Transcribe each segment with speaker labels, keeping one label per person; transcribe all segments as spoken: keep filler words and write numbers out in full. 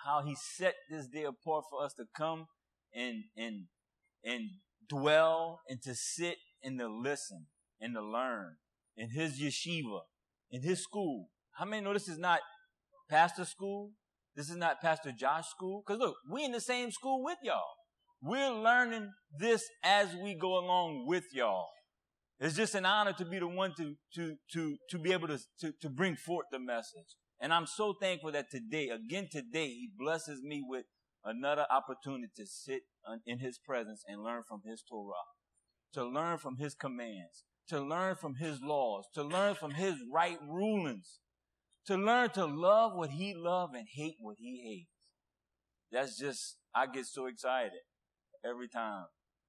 Speaker 1: how he set this day apart for us to come and and and dwell and to sit and to listen and to learn in his yeshiva, in his school. How many know this is not pastor school? This is not Pastor Josh school? Because look, we in the same school with y'all. We're learning this as we go along with y'all. It's just an honor to be the one to to to to be able to, to, to bring forth the message. And I'm so thankful that today, again today, he blesses me with another opportunity to sit in his presence and learn from his Torah, to learn from his commands, to learn from his laws, to learn from his right rulings, to learn to love what he loves and hate what he hates. That's just, I get so excited every time.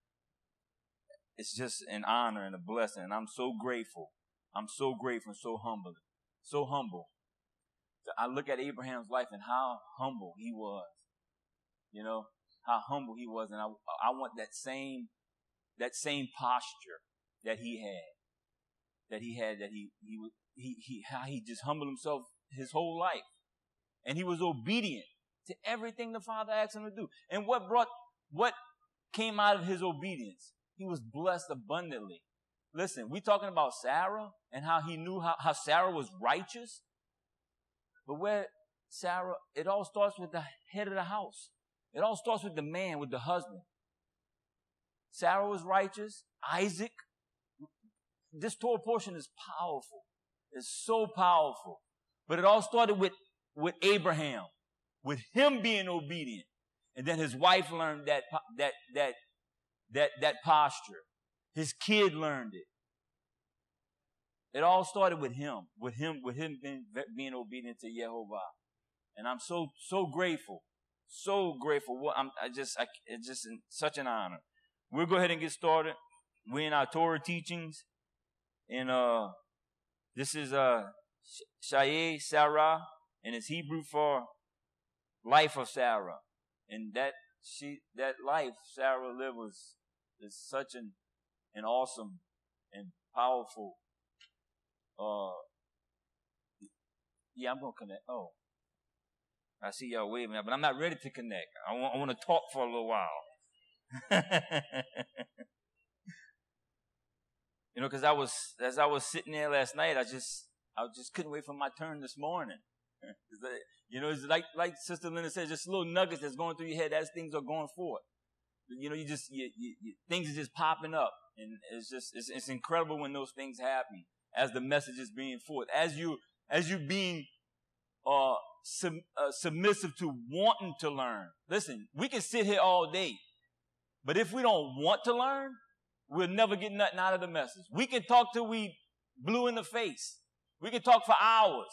Speaker 1: It's just an honor and a blessing, and I'm so grateful. I'm so grateful and so humble, so humble. I look at Abraham's life and how humble he was. You know, how humble he was, and I, I want that same, that same posture that he had, that he had, that he, he, he, he, how he just humbled himself his whole life. And he was obedient to everything the Father asked him to do. And what brought, what came out of his obedience? He was blessed abundantly. Listen, we talking about Sarah and how he knew how, how Sarah was righteous. But where Sarah, it all starts with the head of the house. It all starts with the man, with the husband. Sarah was righteous. Isaac. This Torah portion is powerful. It's so powerful. But it all started with, with Abraham, with him being obedient. And then his wife learned that, that, that, that, that posture. His kid learned it. It all started with him, with him, with him being, being obedient to Yehovah. And I'm so, so grateful, so grateful. What I'm, I just, I, it's just such an honor. We'll go ahead and get started. We're in our Torah teachings. And, uh, this is, uh, Shaye Sarah, and it's Hebrew for life of Sarah. And that, she, that life Sarah lived was, is such an, an awesome and powerful, uh, yeah, I'm going to connect. Oh, I see y'all waving, but I'm not ready to connect. I want, I want to talk for a little while. You know, because I was, as I was sitting there last night, I just, I just couldn't wait for my turn this morning. You know, it's like, like Sister Linda said, just little nuggets that's going through your head as things are going forward. You know, you just, you, you, you, things are just popping up. And it's just, it's, it's incredible when those things happen as the message is being forth. As you, as you being, uh, sub, uh, submissive to wanting to learn. Listen, we can sit here all day, but if we don't want to learn, we'll never get nothing out of the message. We can talk till we blue in the face. We can talk for hours.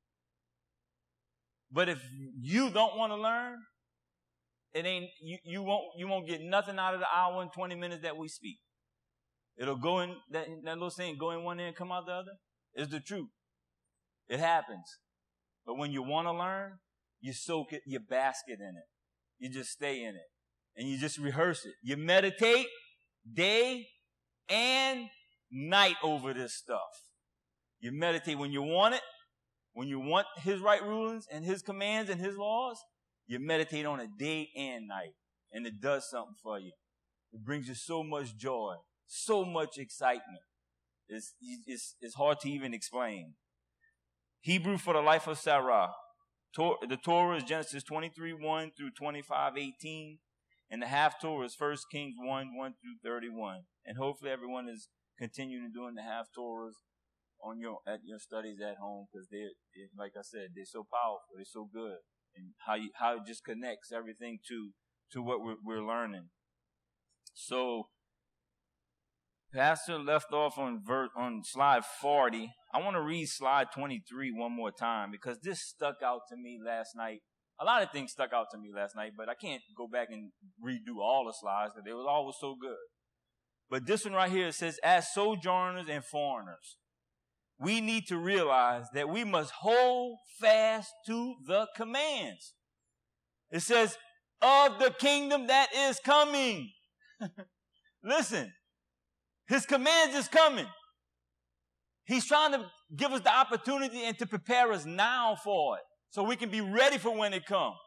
Speaker 1: But if you don't want to learn, it ain't, you, you won't, you won't get nothing out of the hour and twenty minutes that we speak. It'll go in, that, that little saying, go in one ear and come out the other, is the truth. It happens. But when you want to learn, you soak it, you basket in it. You just stay in it. And you just rehearse it. You meditate day and night over this stuff. You meditate when you want it. When you want his right rulings and his commands and his laws, you meditate on it day and night. And it does something for you. It brings you so much joy, so much excitement. It's, it's, it's hard to even explain. Hebrew for the life of Sarah. Tor- the Torah is Genesis twenty-three, one through twenty-five, eighteen. And the half Torah is First Kings one, one through thirty-one. And hopefully everyone is continuing doing the half Torahs on your, at your studies at home, because they, they, like I said, they're so powerful, they're so good. And how you, how it just connects everything to, to what we're, we're learning. So, Pastor left off on ver- on slide forty. I want to read slide twenty-three one more time, because this stuck out to me last night. A lot of things stuck out to me last night, but I can't go back and redo all the slides because they was always so good. But this one right here, it says, as sojourners and foreigners, we need to realize that we must hold fast to the commands. It says, of the kingdom that is coming. Listen, his commands is coming. He's trying to give us the opportunity and to prepare us now for it, so we can be ready for when it comes.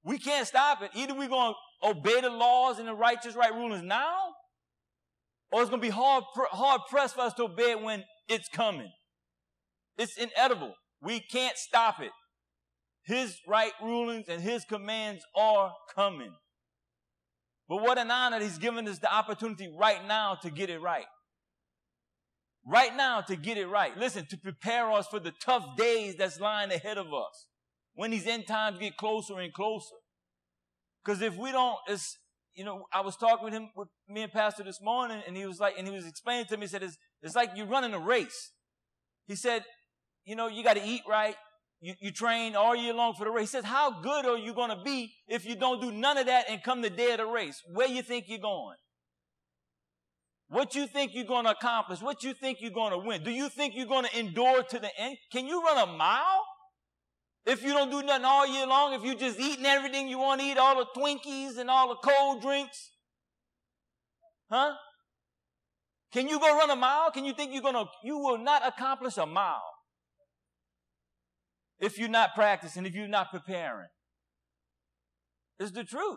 Speaker 1: We can't stop it. Either we're going to obey the laws and the righteous right rulings now, or it's going to be hard, hard pressed for us to obey it when it's coming. It's inedible. We can't stop it. His right rulings and his commands are coming. But what an honor he's given us the opportunity right now to get it right. Right now to get it right. Listen, to prepare us for the tough days that's lying ahead of us when these end times get closer and closer. Because if we don't, it's, you know, I was talking with him, with me and Pastor this morning, and he was like, and he was explaining to me, he said, it's, it's like you're running a race. He said, you know, you got to eat right. You, you train all year long for the race. He says, how good are you going to be if you don't do none of that and come the day of the race? Where you think you're going? What you think you're going to accomplish? What you think you're going to win? Do you think you're going to endure to the end? Can you run a mile if you don't do nothing all year long? If you're just eating everything you want to eat, all the Twinkies and all the cold drinks? Huh? Can you go run a mile? Can you think you're going to, you will not accomplish a mile if you're not practicing, if you're not preparing. It's the truth.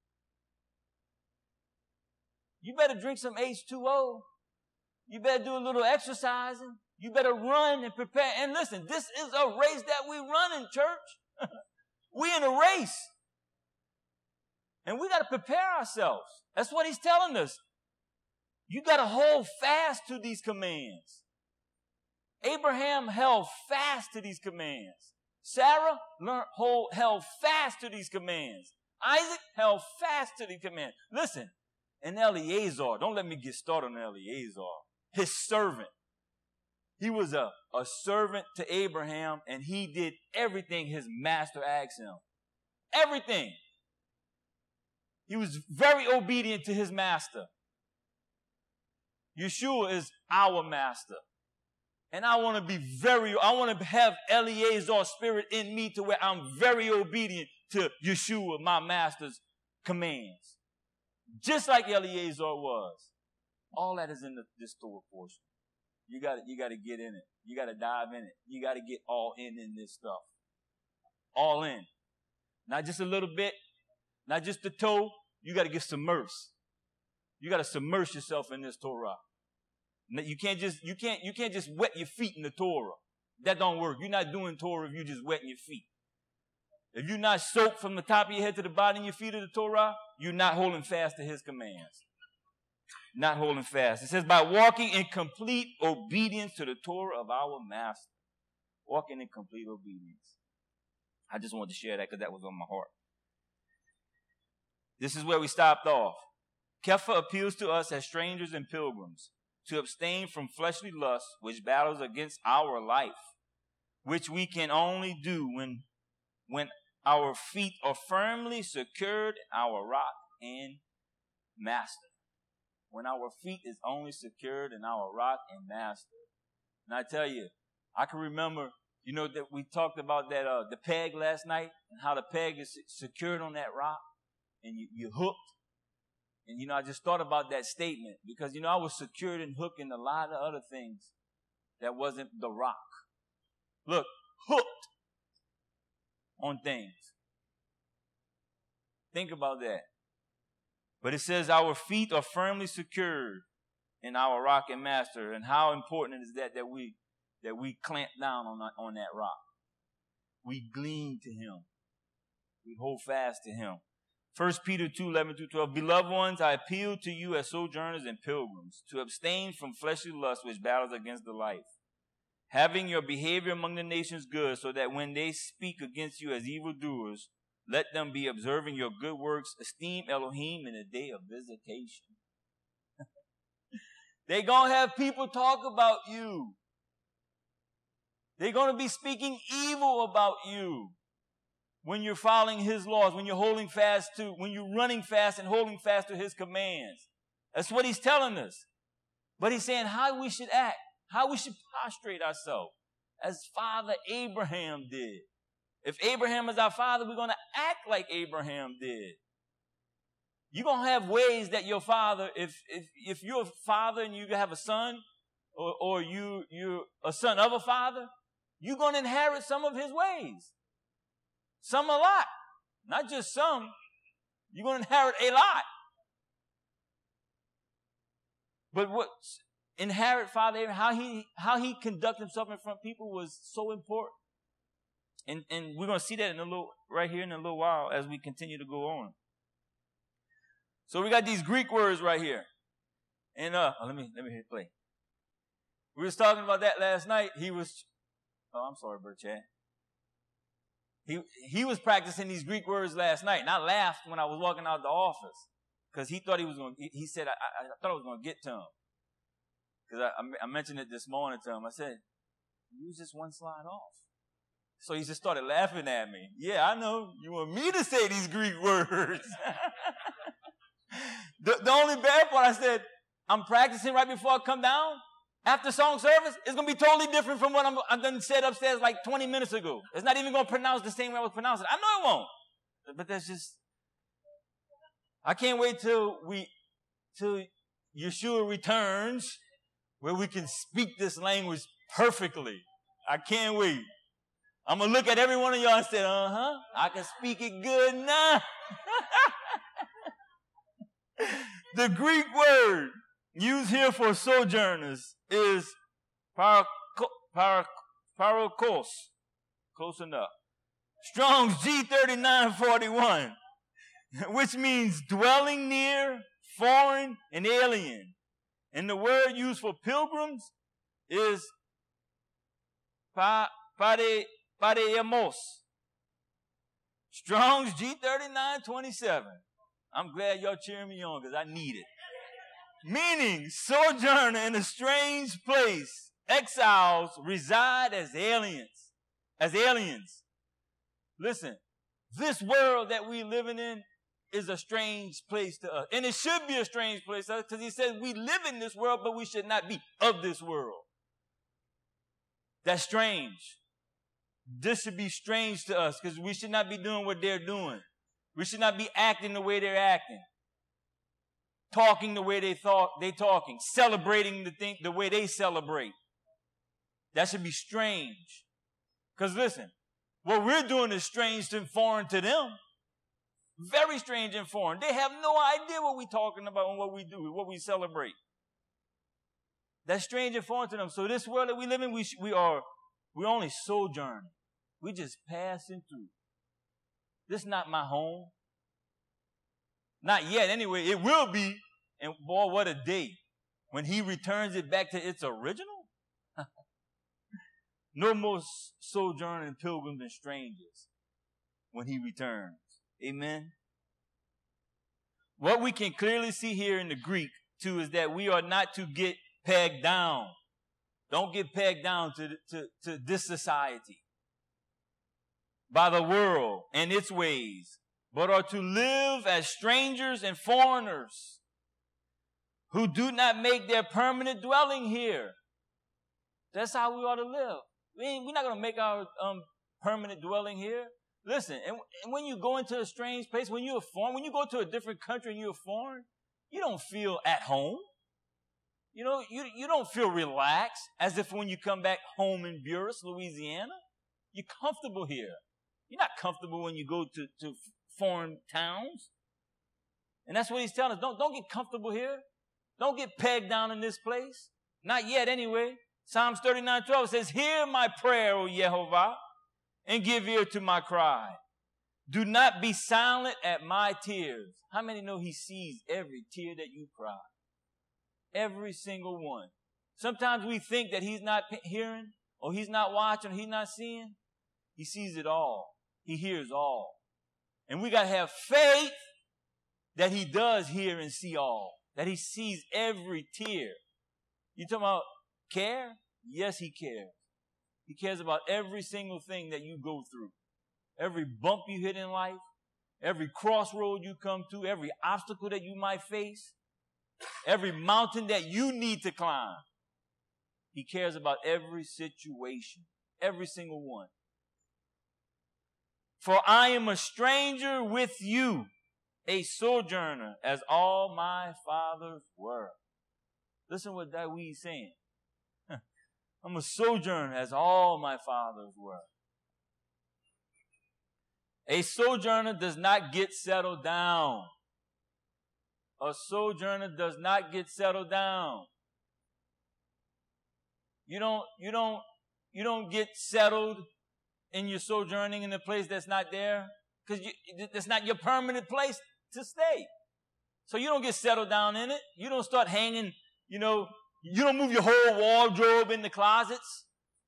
Speaker 1: You better drink some H two O. You better do a little exercising. You better run and prepare. And listen, this is a race that we run in, church. We in a race. And we got to prepare ourselves. That's what he's telling us. You got to hold fast to these commands. Abraham held fast to these commands. Sarah learned, hold, held fast to these commands. Isaac held fast to the command. Listen, and Eleazar, don't let me get started on Eleazar, his servant. He was a, a servant to Abraham, and he did everything his master asked him. Everything. He was very obedient to his master. Yeshua is our master. And I want to be very, I want to have Eleazar's spirit in me to where I'm very obedient to Yeshua, my master's commands. Just like Eleazar was. All that is in the, this Torah portion. You got you got to get in it. You got to dive in it. You got to get all in in this stuff. All in. Not just a little bit. Not just the toe. You got to get submersed. You got to submerge yourself in this Torah. You can't just you can't you can't just wet your feet in the Torah. That don't work. You're not doing Torah if you just wetting your feet. If you're not soaked from the top of your head to the bottom of your feet of the Torah, you're not holding fast to his commands. Not holding fast. It says, by walking in complete obedience to the Torah of our master. Walking in complete obedience. I just wanted to share that because that was on my heart. This is where we stopped off. Kepha appeals to us as strangers and pilgrims to abstain from fleshly lust which battles against our life, which we can only do when, when our feet are firmly secured in our rock and master. When our feet is only secured in our rock and master. And I tell you, I can remember, you know, that we talked about that, uh, the peg last night and how the peg is secured on that rock and you, you're hooked. And, you know, I just thought about that statement because, you know, I was secured and hooked in a lot of other things that wasn't the rock. Look, hooked on things. Think about that. But it says our feet are firmly secured in our rock and master. And how important is that that we that we clamp down on, on that rock. We glean to him. We hold fast to him. First Peter two, eleven through twelve. Beloved ones, I appeal to you as sojourners and pilgrims to abstain from fleshly lust which battles against the life, having your behavior among the nations good, so that when they speak against you as evildoers, let them be observing your good works. Esteem Elohim in the day of visitation. They're going to have people talk about you. They're going to be speaking evil about you when you're following his laws, when you're holding fast to, when you're running fast and holding fast to his commands. That's what he's telling us. But he's saying how we should act, how we should prostrate ourselves as Father Abraham did. If Abraham is our father, we're going to act like Abraham did. You're going to have ways that your father, if, if, if you're a father and you have a son, or, or you, you're a son of a father, you're going to inherit some of his ways. Some a lot. Not just some. You're going to inherit a lot. But what inherit Father Abraham, how he how he conducted himself in front of people was so important. And and we're going to see that in a little right here in a little while as we continue to go on. So we got these Greek words right here. And uh let me let me hit play. We was talking about that last night. He was oh I'm sorry, Bert Chad. He he was practicing these Greek words last night, and I laughed when I was walking out the office because he thought he was going. He, he said I, I, I thought I was going to get to him because I, I I mentioned it this morning to him. I said, "You was just one slide off." So he just started laughing at me. Yeah, I know you want me to say these Greek words. the the only bad part, I said, I'm practicing right before I come down. After song service, it's going to be totally different from what I'm, I've done said upstairs like twenty minutes ago. It's not even going to pronounce the same way I was pronouncing it. I know it won't. But that's just, I can't wait till we, till Yeshua returns where we can speak this language perfectly. I can't wait. I'm going to look at every one of y'all and say, uh-huh, I can speak it good now. The Greek word used here for sojourners is parako, para, parakos. Close enough. Strong's G thirty-nine forty-one, which means dwelling near, foreign, and alien. And the word used for pilgrims is pa, pare, pareemos. Strong's G thirty-nine twenty-seven. I'm glad y'all cheering me on because I need it. Meaning, sojourner in a strange place. Exiles reside as aliens. As aliens. Listen, this world that we living in is a strange place to us. And it should be a strange place to us because he says we live in this world, but we should not be of this world. That's strange. This should be strange to us because we should not be doing what they're doing. We should not be acting the way they're acting. Talking the way they thought they talking, celebrating the thing the way they celebrate. That should be strange. Because listen, what we're doing is strange and foreign to them. Very strange and foreign. They have no idea what we're talking about and what we do, what we celebrate. That's strange and foreign to them. So this world that we live in, we we are we're only sojourning. We're just passing through. This is not my home. Not yet, anyway. It will be. And boy, what a day when he returns it back to its original. No more sojourning pilgrims and strangers when he returns. Amen. What we can clearly see here in the Greek, too, is that we are not to get pegged down. Don't get pegged down to, to, to this society by the world and its ways, but are to live as strangers and foreigners who do not make their permanent dwelling here. That's how we ought to live. We ain't, we're not going to make our um, permanent dwelling here. Listen, and, and when you go into a strange place, when you're foreign, when you go to a different country and you're foreign, you don't feel at home. You know, you, you don't feel relaxed as if when you come back home in Buras, Louisiana. You're comfortable here. You're not comfortable when you go to, to foreign towns. And that's what he's telling us. Don't, don't get comfortable here. Don't get pegged down in this place. Not yet anyway. Psalms thirty-nine twelve says, hear my prayer, O Yehovah, and give ear to my cry. Do not be silent at my tears. How many know he sees every tear that you cry? Every single one. Sometimes we think that he's not hearing, or he's not watching, or he's not seeing. He sees it all. He hears all. And we got to have faith that he does hear and see all. That he sees every tear. You talking about care? Yes, he cares. He cares about every single thing that you go through. Every bump you hit in life. Every crossroad you come to. Every obstacle that you might face. Every mountain that you need to climb. He cares about every situation. Every single one. For I am a stranger with you, a sojourner, as all my fathers were. Listen what that we's saying. I'm a sojourner, as all my fathers were. A sojourner does not get settled down. A sojourner does not get settled down. You don't, you don't, you don't get settled in your sojourning in a place that's not there, because it's not your permanent place to stay. So you don't get settled down in it. You don't start hanging, you know, you don't move your whole wardrobe in the closets.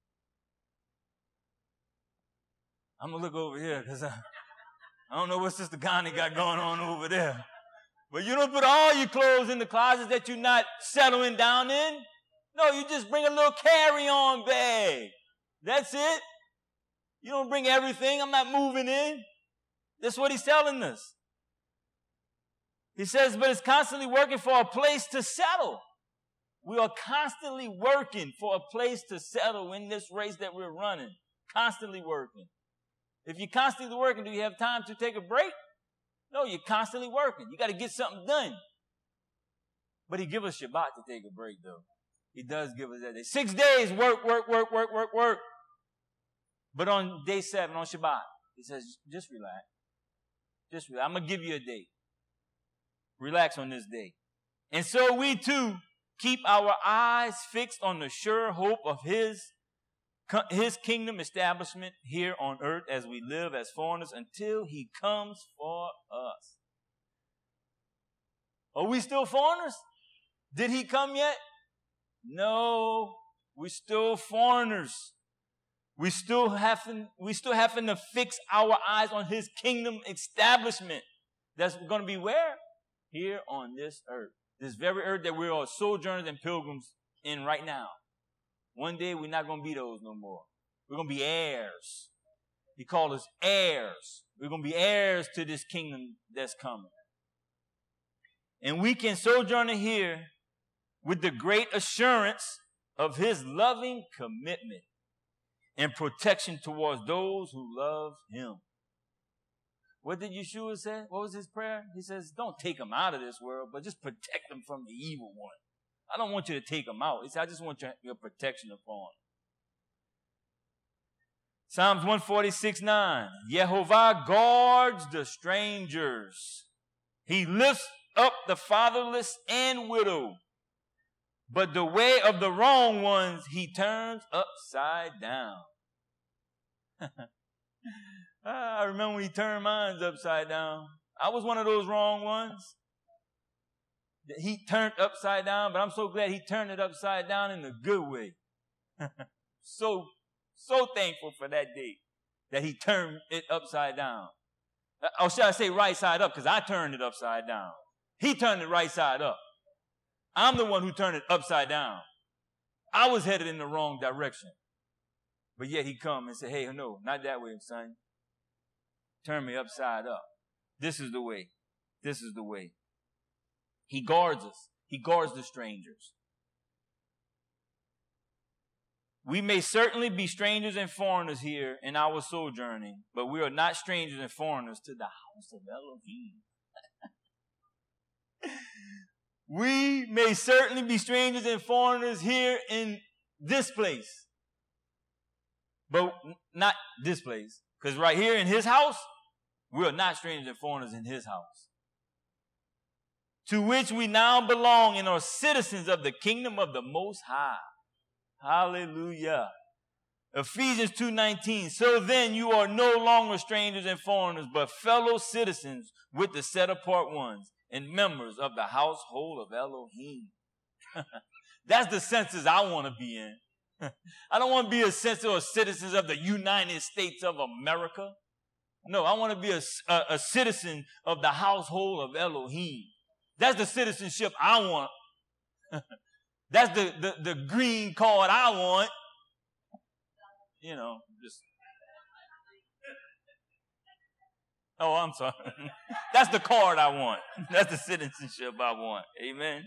Speaker 1: I'm going to look over here because I, I don't know what Sister Connie got going on over there. But you don't put all your clothes in the closets that you're not settling down in. No, you just bring a little carry-on bag. That's it. You don't bring everything. I'm not moving in. That's what he's telling us. He says, but it's constantly working for a place to settle. We are constantly working for a place to settle in this race that we're running. Constantly working. If you're constantly working, do you have time to take a break? No, you're constantly working. You got to get something done. But he gives us Shabbat to take a break, though. He does give us that day. Six days, work, work, work, work, work, work. But on day seven, on Shabbat, he says, just relax. Just relax. I'm going to give you a day. Relax on this day. And so we too keep our eyes fixed on the sure hope of his, his kingdom establishment here on earth as we live as foreigners until he comes for us. Are we still foreigners? Did he come yet? No, we're still foreigners. We still having, we still having to fix our eyes on his kingdom establishment. That's going to be where? Here on this earth. This very earth that we are sojourners and pilgrims in right now. One day we're not going to be those no more. We're going to be heirs. He called us heirs. We're going to be heirs to this kingdom that's coming. And we can sojourn here with the great assurance of his loving commitment and protection towards those who love him. What did Yeshua say? What was his prayer? He says, don't take them out of this world, but just protect them from the evil one. I don't want you to take them out. He said, I just want your, your protection upon them. Psalms one forty-six, nine. Yehovah guards the strangers. He lifts up the fatherless and widow. But the way of the wrong ones he turns upside down. I remember when he turned mine upside down. I was one of those wrong ones. He turned upside down, but I'm so glad he turned it upside down in a good way. so, so thankful for that day that he turned it upside down. Or should I say right side up, because I turned it upside down. He turned it right side up. I'm the one who turned it upside down. I was headed in the wrong direction. But yet he come and said, hey, no, not that way, son. Turn me upside up. This is the way. This is the way. He guards us. He guards the strangers. We may certainly be strangers and foreigners here in our sojourning, but we are not strangers and foreigners to the house of Elohim. We may certainly be strangers and foreigners here in this place, but not this place. Because right here in his house, we are not strangers and foreigners in his house, to which we now belong and are citizens of the kingdom of the Most High. Hallelujah. Ephesians two nineteen. So then you are no longer strangers and foreigners, but fellow citizens with the set apart ones and members of the household of Elohim. That's the census I want to be in. I don't want to be a census or citizens of the United States of America. No, I want to be a, a, a citizen of the household of Elohim. That's the citizenship I want. That's the, the, the green card I want. You know, just. Oh, I'm sorry. That's the card I want. That's the citizenship I want. Amen.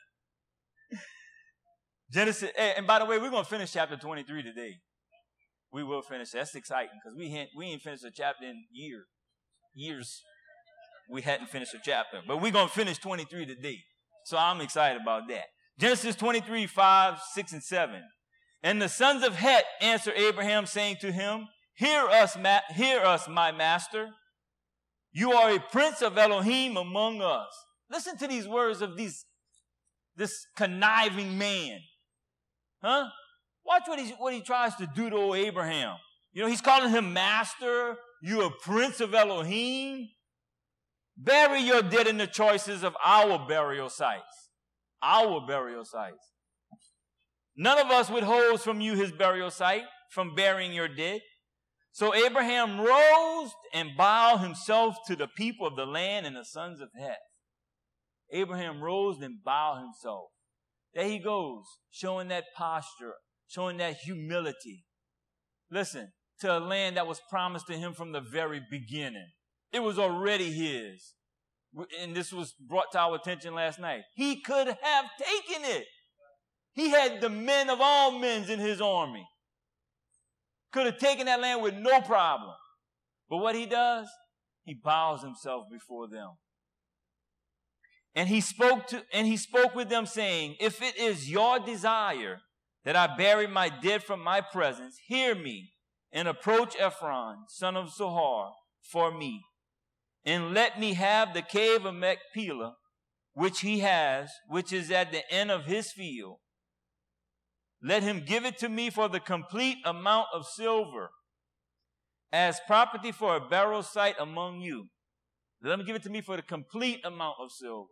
Speaker 1: Genesis, and by the way, we're going to finish chapter twenty-three today. We will finish. That's exciting because we ain't, we ain't finished a chapter in years. Years we hadn't finished a chapter. But we're going to finish twenty-three today. So I'm excited about that. Genesis twenty-three, five, six, and seven. And the sons of Het answered Abraham, saying to him, Hear us, ma- hear us, my master. You are a prince of Elohim among us. Listen to these words of these, this conniving man. Huh? Watch what he, what he tries to do to old Abraham. You know, he's calling him master. You are prince of Elohim. Bury your dead in the choices of our burial sites. Our burial sites. None of us withholds from you his burial site, from burying your dead. So Abraham rose and bowed himself to the people of the land and the sons of Heth. Abraham rose and bowed himself. There he goes, showing that posture, showing that humility. Listen, to a land that was promised to him from the very beginning. It was already his. And this was brought to our attention last night. He could have taken it. He had the men of all men in his army. Could have taken that land with no problem. But what he does, he bows himself before them. And he spoke to, and he spoke with them saying, if it is your desire that I bury my dead from my presence, hear me and approach Ephron, son of Zohar, for me. And let me have the cave of Machpelah, which he has, which is at the end of his field. Let him give it to me for the complete amount of silver, as property for a burial site among you. Let him give it to me for the complete amount of silver.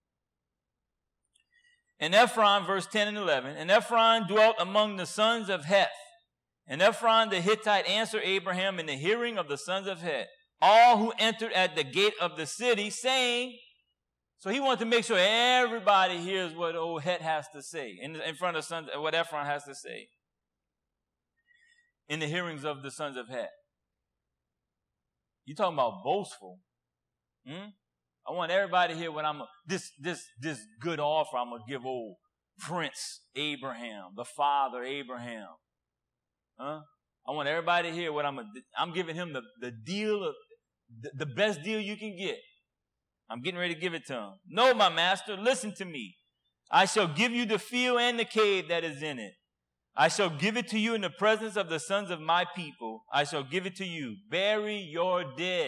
Speaker 1: And Ephron, verse ten and eleven, and Ephron dwelt among the sons of Heth. And Ephron the Hittite answered Abraham in the hearing of the sons of Heth, all who entered at the gate of the city, saying, so he wanted to make sure everybody hears what old Het has to say, in, in front of sons, what Ephron has to say, in the hearings of the sons of Het. You talking about boastful? Hmm? I want everybody to hear what I'm, this, this, this good offer I'm going to give old Prince Abraham, the father Abraham. Huh? I want everybody to hear what I'm, I'm giving him the, the deal of, the, the best deal you can get. I'm getting ready to give it to him. No, my master, listen to me. I shall give you the field and the cave that is in it. I shall give it to you in the presence of the sons of my people. I shall give it to you. Bury your dead.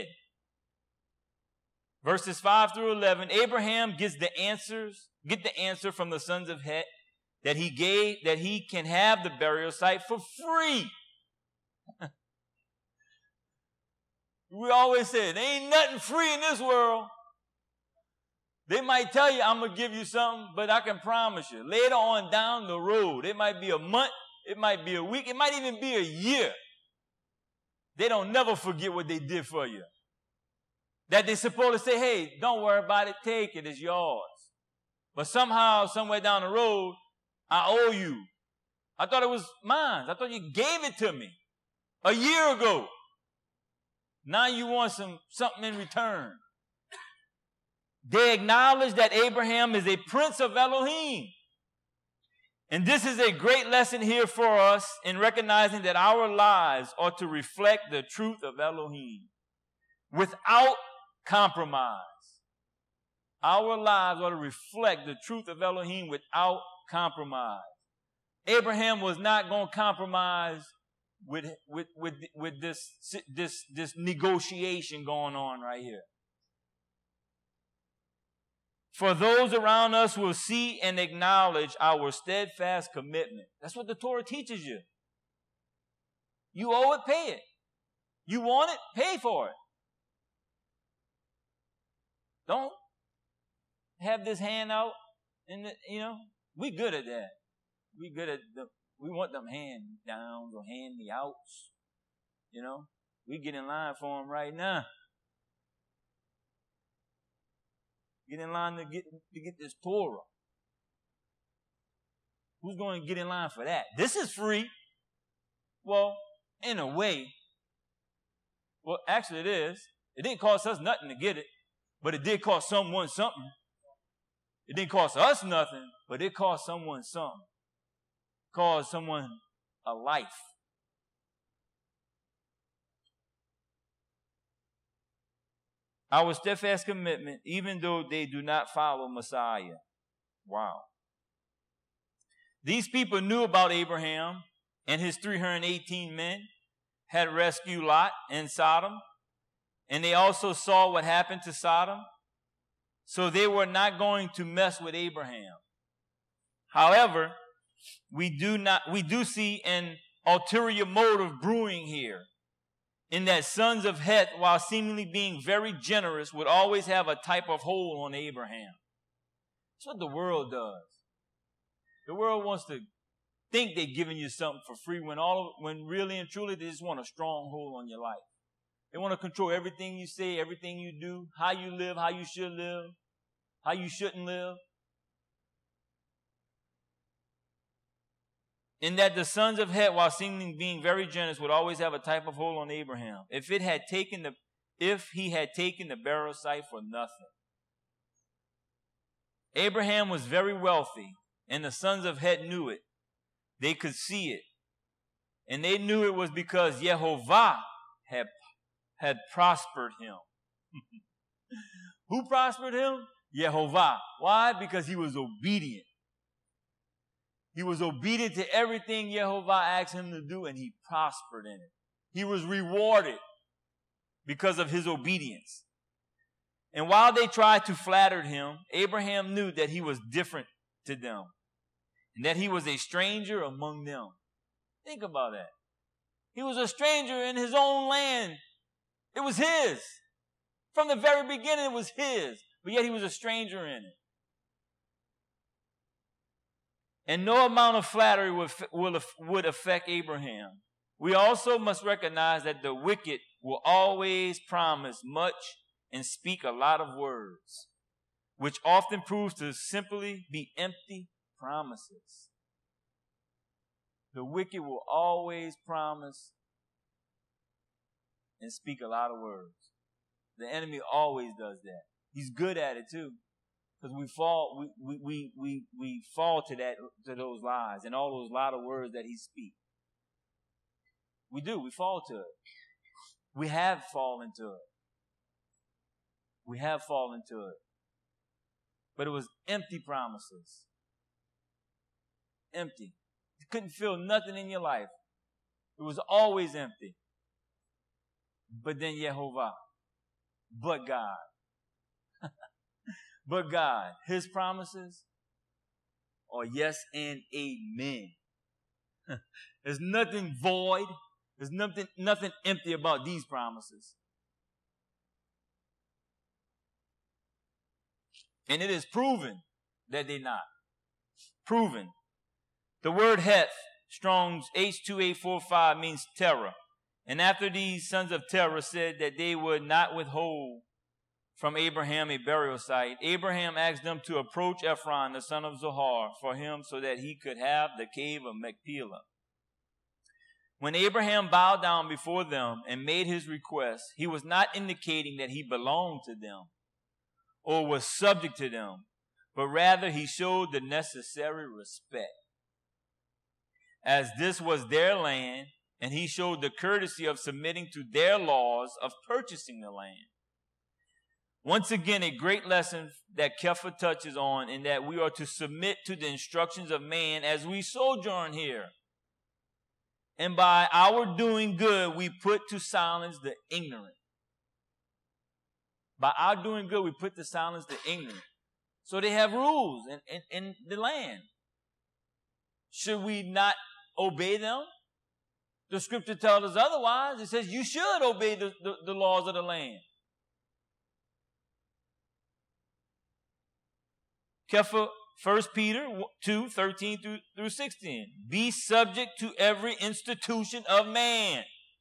Speaker 1: Verses five through eleven, Abraham gets the answers, get the answer from the sons of Het that he gave, that he can have the burial site for free. We always say, there ain't nothing free in this world. They might tell you, I'm going to give you something, but I can promise you, later on down the road, it might be a month, it might be a week, it might even be a year. They don't never forget what they did for you. That they're supposed to say, hey, don't worry about it, take it, it's yours. But somehow, somewhere down the road, I owe you. I thought it was mine. I thought you gave it to me a year ago. Now you want some something in return. They acknowledge that Abraham is a prince of Elohim. And this is a great lesson here for us in recognizing that our lives ought to reflect the truth of Elohim without compromise. Our lives ought to reflect the truth of Elohim without compromise. Abraham was not going to compromise with, with, with, with this, this, this negotiation going on right here. For those around us will see and acknowledge our steadfast commitment. That's what the Torah teaches you. You owe it, pay it. You want it, pay for it. Don't have this handout, and you know we good at that. We good at the. We want them hand downs or hand me outs. You know, we get in line for them right now. Get in line to get to get this Torah. Who's going to get in line for that? This is free. Well, in a way. Well, actually it is. It didn't cost us nothing to get it, but it did cost someone something. It didn't cost us nothing, but it cost someone something. It cost someone a life. Our steadfast commitment, even though they do not follow Messiah. Wow. These people knew about Abraham and his three hundred eighteen men. had rescued Lot in Sodom, and they also saw what happened to Sodom. So they were not going to mess with Abraham. However, we do not we do see an ulterior motive brewing here, in that sons of Heth, while seemingly being very generous, would always have a type of hold on Abraham. That's what the world does. The world wants to think they're giving you something for free when all of, when really and truly they just want a stronghold on your life. They want to control everything you say, everything you do, how you live, how you should live, how you shouldn't live. In that the sons of Heth, while seemingly being very generous, would always have a type of hold on Abraham. If it had taken the, if he had taken the burial site for nothing. Abraham was very wealthy, and the sons of Heth knew it. They could see it. And they knew it was because Yehovah had, had prospered him. Who prospered him? Yehovah. Why? Because he was obedient. He was obedient to everything Yehovah asked him to do, and he prospered in it. He was rewarded because of his obedience. And while they tried to flatter him, Abraham knew that he was different to them, and that he was a stranger among them. Think about that. He was a stranger in his own land. It was his. From the very beginning, it was his, but yet he was a stranger in it. And no amount of flattery would, will, would affect Abraham. We also must recognize that the wicked will always promise much and speak a lot of words, which often proves to simply be empty promises. The wicked will always promise and speak a lot of words. The enemy always does that. He's good at it too. Because we fall, we, we, we, we, we fall to that, to those lies and all those lot of words that he speaks. We do. We fall to it. We have fallen to it. We have fallen to it. But it was empty promises. Empty. You couldn't feel nothing in your life. It was always empty. But then Yehovah. But God. But God, his promises are yes and amen. There's nothing void. There's nothing, nothing empty about these promises. And it is proven that they're not. Proven. The word Heth, Strong's H two eight four five, means terror. And after these sons of Terah said that they would not withhold from Abraham a burial site, Abraham asked them to approach Ephron, the son of Zohar, for him so that he could have the cave of Machpelah. When Abraham bowed down before them and made his request, he was not indicating that he belonged to them or was subject to them, but rather he showed the necessary respect, as this was their land, and he showed the courtesy of submitting to their laws of purchasing the land. Once again, a great lesson that Kepha touches on, in that we are to submit to the instructions of man as we sojourn here. And by our doing good, we put to silence the ignorant. By our doing good, we put to silence the ignorant. So they have rules in, in, in the land. Should we not obey them? The scripture tells us otherwise. It says you should obey the, the, the laws of the land. Kepha, First Peter two, thirteen through, through sixteen. Be subject to every institution of man,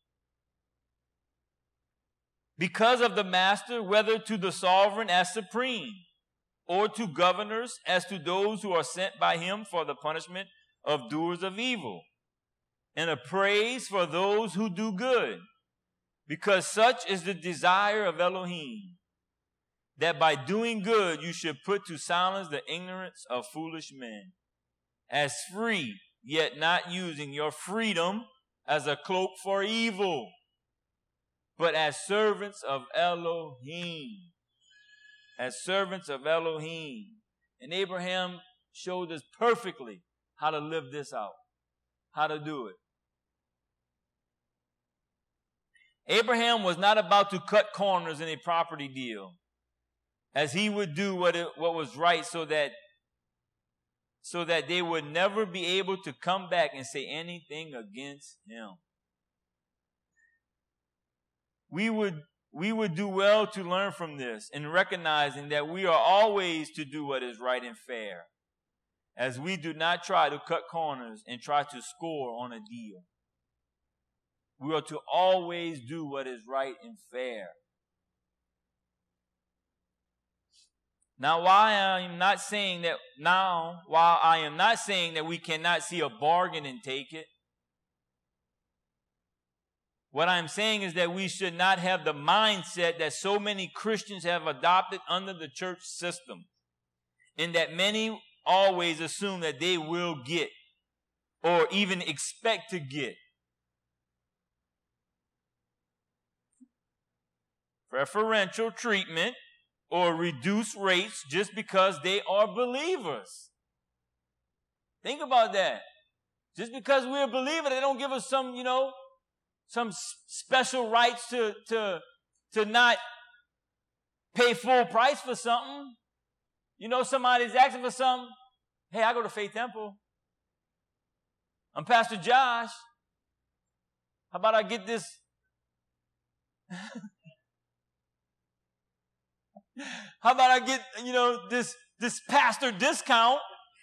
Speaker 1: because of the master, whether to the sovereign as supreme, or to governors as to those who are sent by him for the punishment of doers of evil, and a praise for those who do good, because such is the desire of Elohim, that by doing good you should put to silence the ignorance of foolish men, as free, yet not using your freedom as a cloak for evil, but as servants of Elohim. As servants of Elohim. And Abraham showed us perfectly how to live this out, how to do it. Abraham was not about to cut corners in a property deal, as he would do what it, what was right so that so that they would never be able to come back and say anything against him. We would we would do well to learn from this in recognizing that we are always to do what is right and fair, as we do not try to cut corners and try to score on a deal. We are to always do what is right and fair. Now, while I am not saying that now, while I am not saying that we cannot see a bargain and take it, what I'm saying is that we should not have the mindset that so many Christians have adopted under the church system, in that many always assume that they will get or even expect to get preferential treatment or reduced rates just because they are believers. Think about that. Just because we're a believer, they don't give us some, you know, some special rights to, to, to not pay full price for something. You know, somebody's asking for something. Hey, I go to Faith Temple. I'm Pastor Josh. How about I get this? How about I get, you know, this, this pastor discount?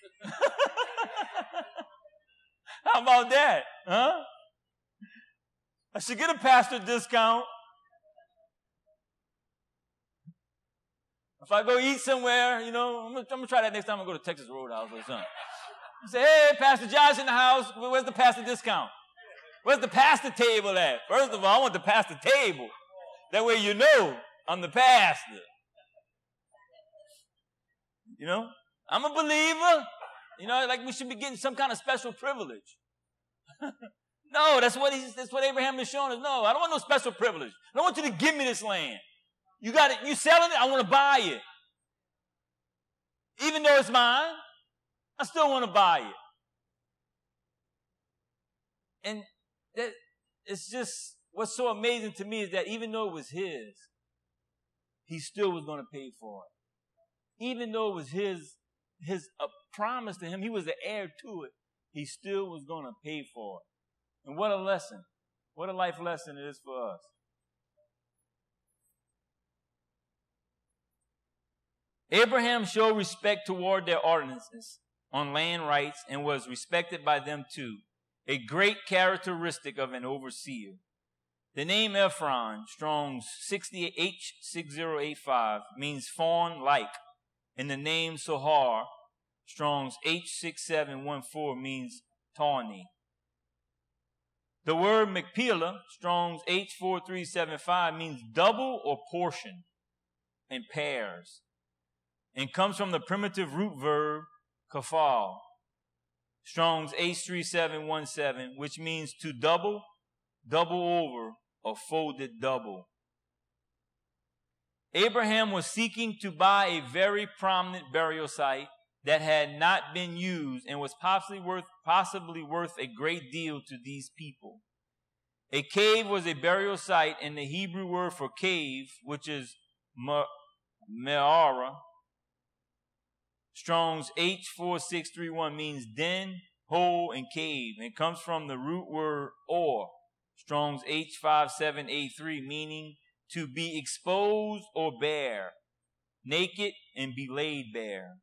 Speaker 1: How about that? Huh? I should get a pastor discount. If I go eat somewhere, you know, I'm going to try that next time I go to Texas Roadhouse or something. I say, hey, Pastor Josh in the house. Where's the pastor discount? Where's the pastor table at? First of all, I want the pastor table. That way you know I'm the pastor. You know, I'm a believer. You know, like we should be getting some kind of special privilege. No, that's what he's, that's what Abraham is showing us. No, I don't want no special privilege. I don't want you to give me this land. You got it. You selling it? I want to buy it. Even though it's mine, I still want to buy it. And that, it's just, what's so amazing to me is that even though it was his, he still was going to pay for it. Even though it was his, his a promise to him, he was the heir to it, he still was going to pay for it. And what a lesson. What a life lesson it is for us. Abraham showed respect toward their ordinances on land rights and was respected by them too, a great characteristic of an overseer. The name Ephron, Strong's H six zero eight five, means fawn-like, and the name Sohar, Strong's H six seven one four, means tawny. The word Machpelah, Strong's H four three seven five, means double or portion in pairs, and comes from the primitive root verb kafal, Strong's H three seven one seven, which means to double, double over, or folded double. Abraham was seeking to buy a very prominent burial site that had not been used and was possibly worth, possibly worth a great deal to these people. A cave was a burial site, and the Hebrew word for cave, which is me'ara, Strong's H four six three one, means den, hole, and cave, and comes from the root word or, Strong's H five seven eight three, meaning to be exposed or bare, naked and be laid bare.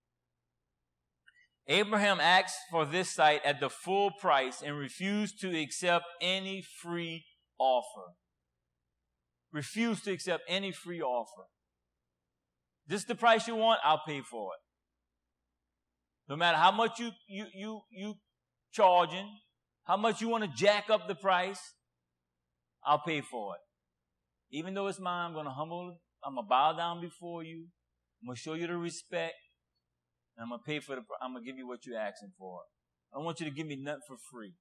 Speaker 1: Abraham asked for this site at the full price and refused to accept any free offer. Refused to accept any free offer. This is the price you want, I'll pay for it. No matter how much you you you you charging, how much you want to jack up the price, I'll pay for it. Even though it's mine, I'm going to humble, I'm going to bow down before you. I'm going to show you the respect. And I'm going to pay for the, I'm going to give you what you're asking for. I don't want you to give me nothing for free.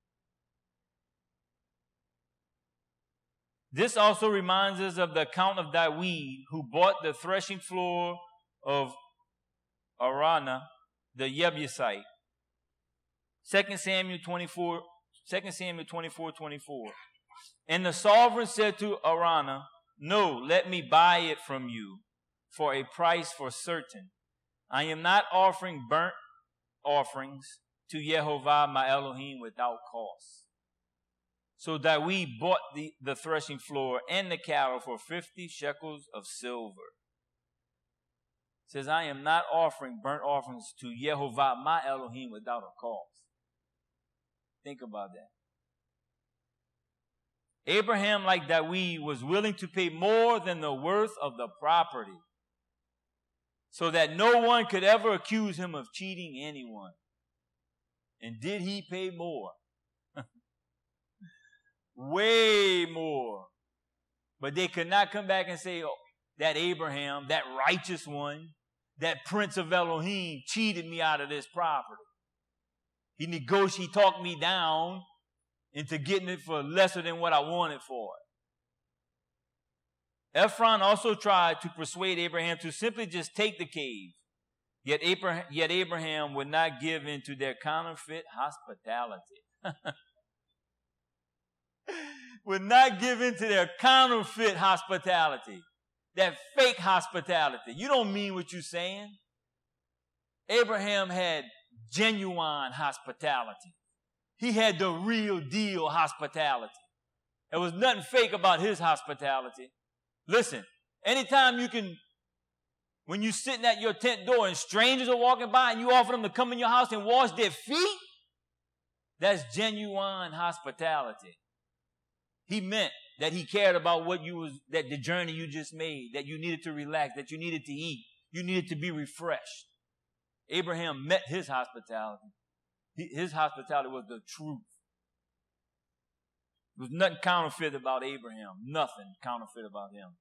Speaker 1: This also reminds us of the account of Dawid, who bought the threshing floor of Araunah, the Jebusite. Second Samuel twenty-four, Second Samuel twenty-four, twenty-four. And the sovereign said to Araunah, no, let me buy it from you for a price for certain. I am not offering burnt offerings to Yehovah my Elohim without cost. So that we bought the, the threshing floor and the cattle for fifty shekels of silver. It says, I am not offering burnt offerings to Yehovah my Elohim without a cost. Think about that. Abraham, like Dawid, was willing to pay more than the worth of the property so that no one could ever accuse him of cheating anyone. And did he pay more? Way more. But they could not come back and say, oh, that Abraham, that righteous one, that prince of Elohim cheated me out of this property. He negotiated, he talked me down into getting it for lesser than what I wanted for it. Ephron also tried to persuade Abraham to simply just take the cave. Yet Abraham, yet Abraham would not give in to their counterfeit hospitality. Would not give in to their counterfeit hospitality. That fake hospitality. You don't mean what you're saying. Abraham had genuine hospitality. He had the real deal hospitality. There was nothing fake about his hospitality. Listen, anytime you can, when you're sitting at your tent door and strangers are walking by and you offer them to come in your house and wash their feet, that's genuine hospitality. He meant that he cared about what you was, that the journey you just made, that you needed to relax, that you needed to eat, you needed to be refreshed. Abraham met his hospitality. His hospitality was the truth. There was nothing counterfeit about Abraham. Nothing counterfeit about him.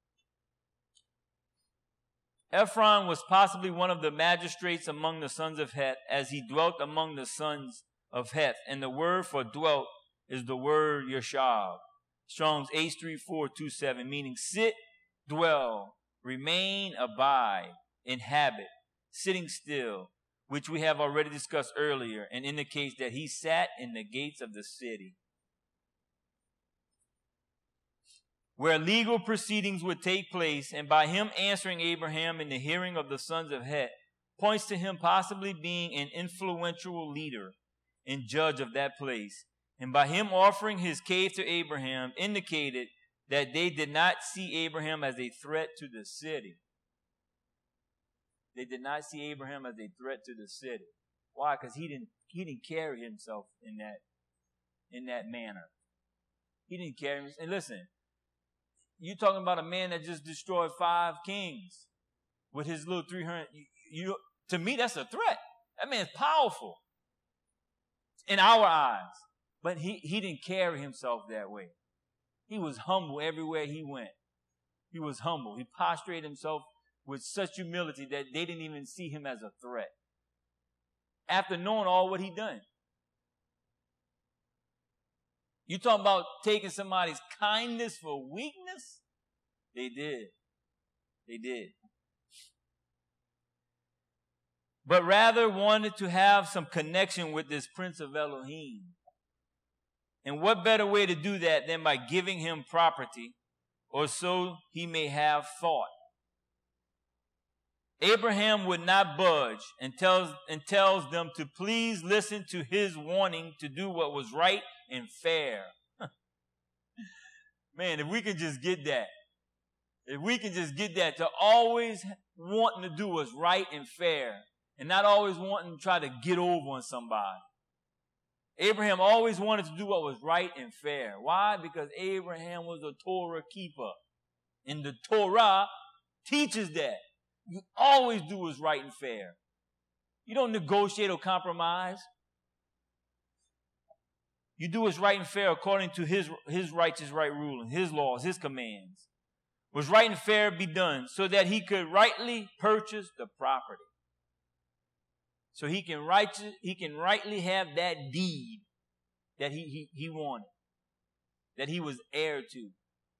Speaker 1: Ephron was possibly one of the magistrates among the sons of Heth, as he dwelt among the sons of Heth. And the word for dwelt is the word yashab. Strong's H three four two seven, meaning sit, dwell, remain, abide, inhabit, sitting still, which we have already discussed earlier, and indicates that he sat in the gates of the city, where legal proceedings would take place, and by him answering Abraham in the hearing of the sons of Heth, points to him possibly being an influential leader and judge of that place. And by him offering his cave to Abraham, indicated that they did not see Abraham as a threat to the city. They did not see Abraham as a threat to the city. Why? Because he didn't, he didn't carry himself in that, in that manner. He didn't carry himself. And listen, you're talking about a man that just destroyed five kings with his little three hundred. You, you, to me, that's a threat. That man's powerful in our eyes. But he, he didn't carry himself that way. He was humble everywhere he went. He was humble. He prostrated himself with such humility that they didn't even see him as a threat. After knowing all what he done. You talking about taking somebody's kindness for weakness? They did. They did. But rather wanted to have some connection with this Prince of Elohim. And what better way to do that than by giving him property, or so he may have thought. Abraham would not budge and tells, and tells them to please listen to his warning to do what was right and fair. Man, if we can just get that, if we can just get that, to always wanting to do what's right and fair, and not always wanting to try to get over on somebody. Abraham always wanted to do what was right and fair. Why? Because Abraham was a Torah keeper. And the Torah teaches that. You always do what's right and fair. You don't negotiate or compromise. You do what's right and fair according to his, his righteous right ruling, his laws, his commands. Was right and fair be done so that he could rightly purchase the property. So he can righteous, he can rightly have that deed that he, he, he wanted, that he was heir to.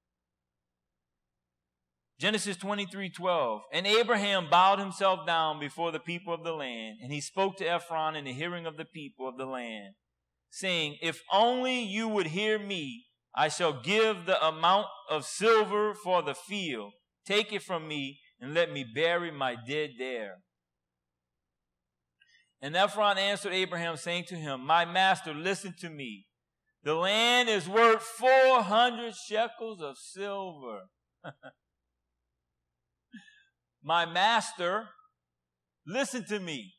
Speaker 1: Genesis twenty-three twelve. And Abraham bowed himself down before the people of the land, and he spoke to Ephron in the hearing of the people of the land, saying, if only you would hear me I shall give the amount of silver for the field. Take it from me and let me bury my dead there. And Ephron answered Abraham, saying to him, my master, listen to me. The land is worth four hundred shekels of silver. My master, listen to me.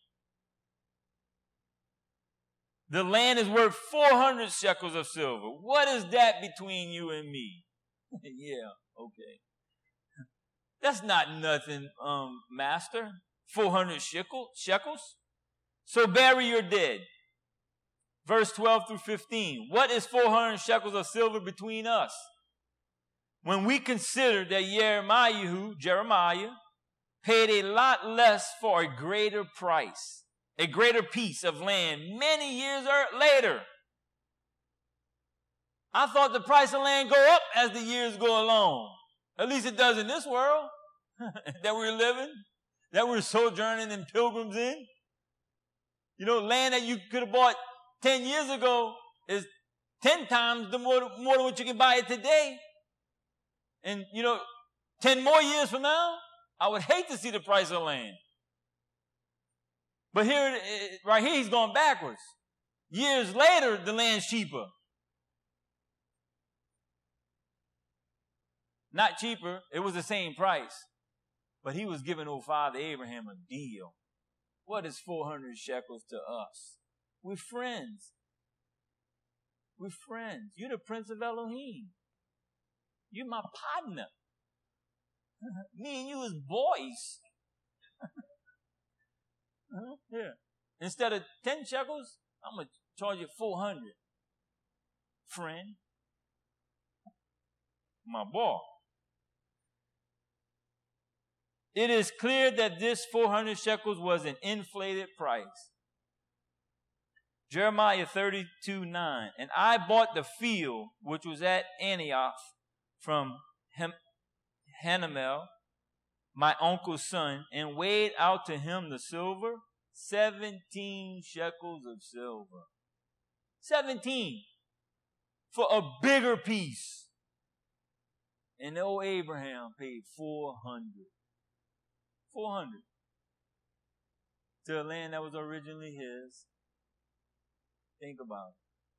Speaker 1: The land is worth four hundred shekels of silver. What is that between you and me? Yeah, okay. That's not nothing, um, master. four hundred shekel, shekels? So bury your dead. Verse twelve through fifteen. What is four hundred shekels of silver between us? When we consider that Jeremiah, Jeremiah, paid a lot less for a greater price, a greater piece of land many years later. I thought the price of land go up as the years go along. At least it does in this world that we're living, that we're sojourning and pilgrims in. You know, land that you could have bought ten years ago is ten times the more, more than what you can buy it today. And, you know, ten more years from now, I would hate to see the price of land. But here, right here, he's going backwards. Years later, the land's cheaper. Not cheaper. It was the same price. But he was giving old Father Abraham a deal. What is four hundred shekels to us? We're friends. We're friends. You're the Prince of Elohim. You're my partner. Me and you is boys. uh-huh. Yeah. Instead of ten shekels, I'm going to charge you four hundred. Friend. My boy. It is clear that this four hundred shekels was an inflated price. Jeremiah thirty-two nine. And I bought the field which was at Antioch from Hem- Hanamel, my uncle's son, and weighed out to him the silver, seventeen shekels of silver. seventeen for a bigger piece. And old Abraham paid four hundred. four hundred. To a land that was originally his. Think about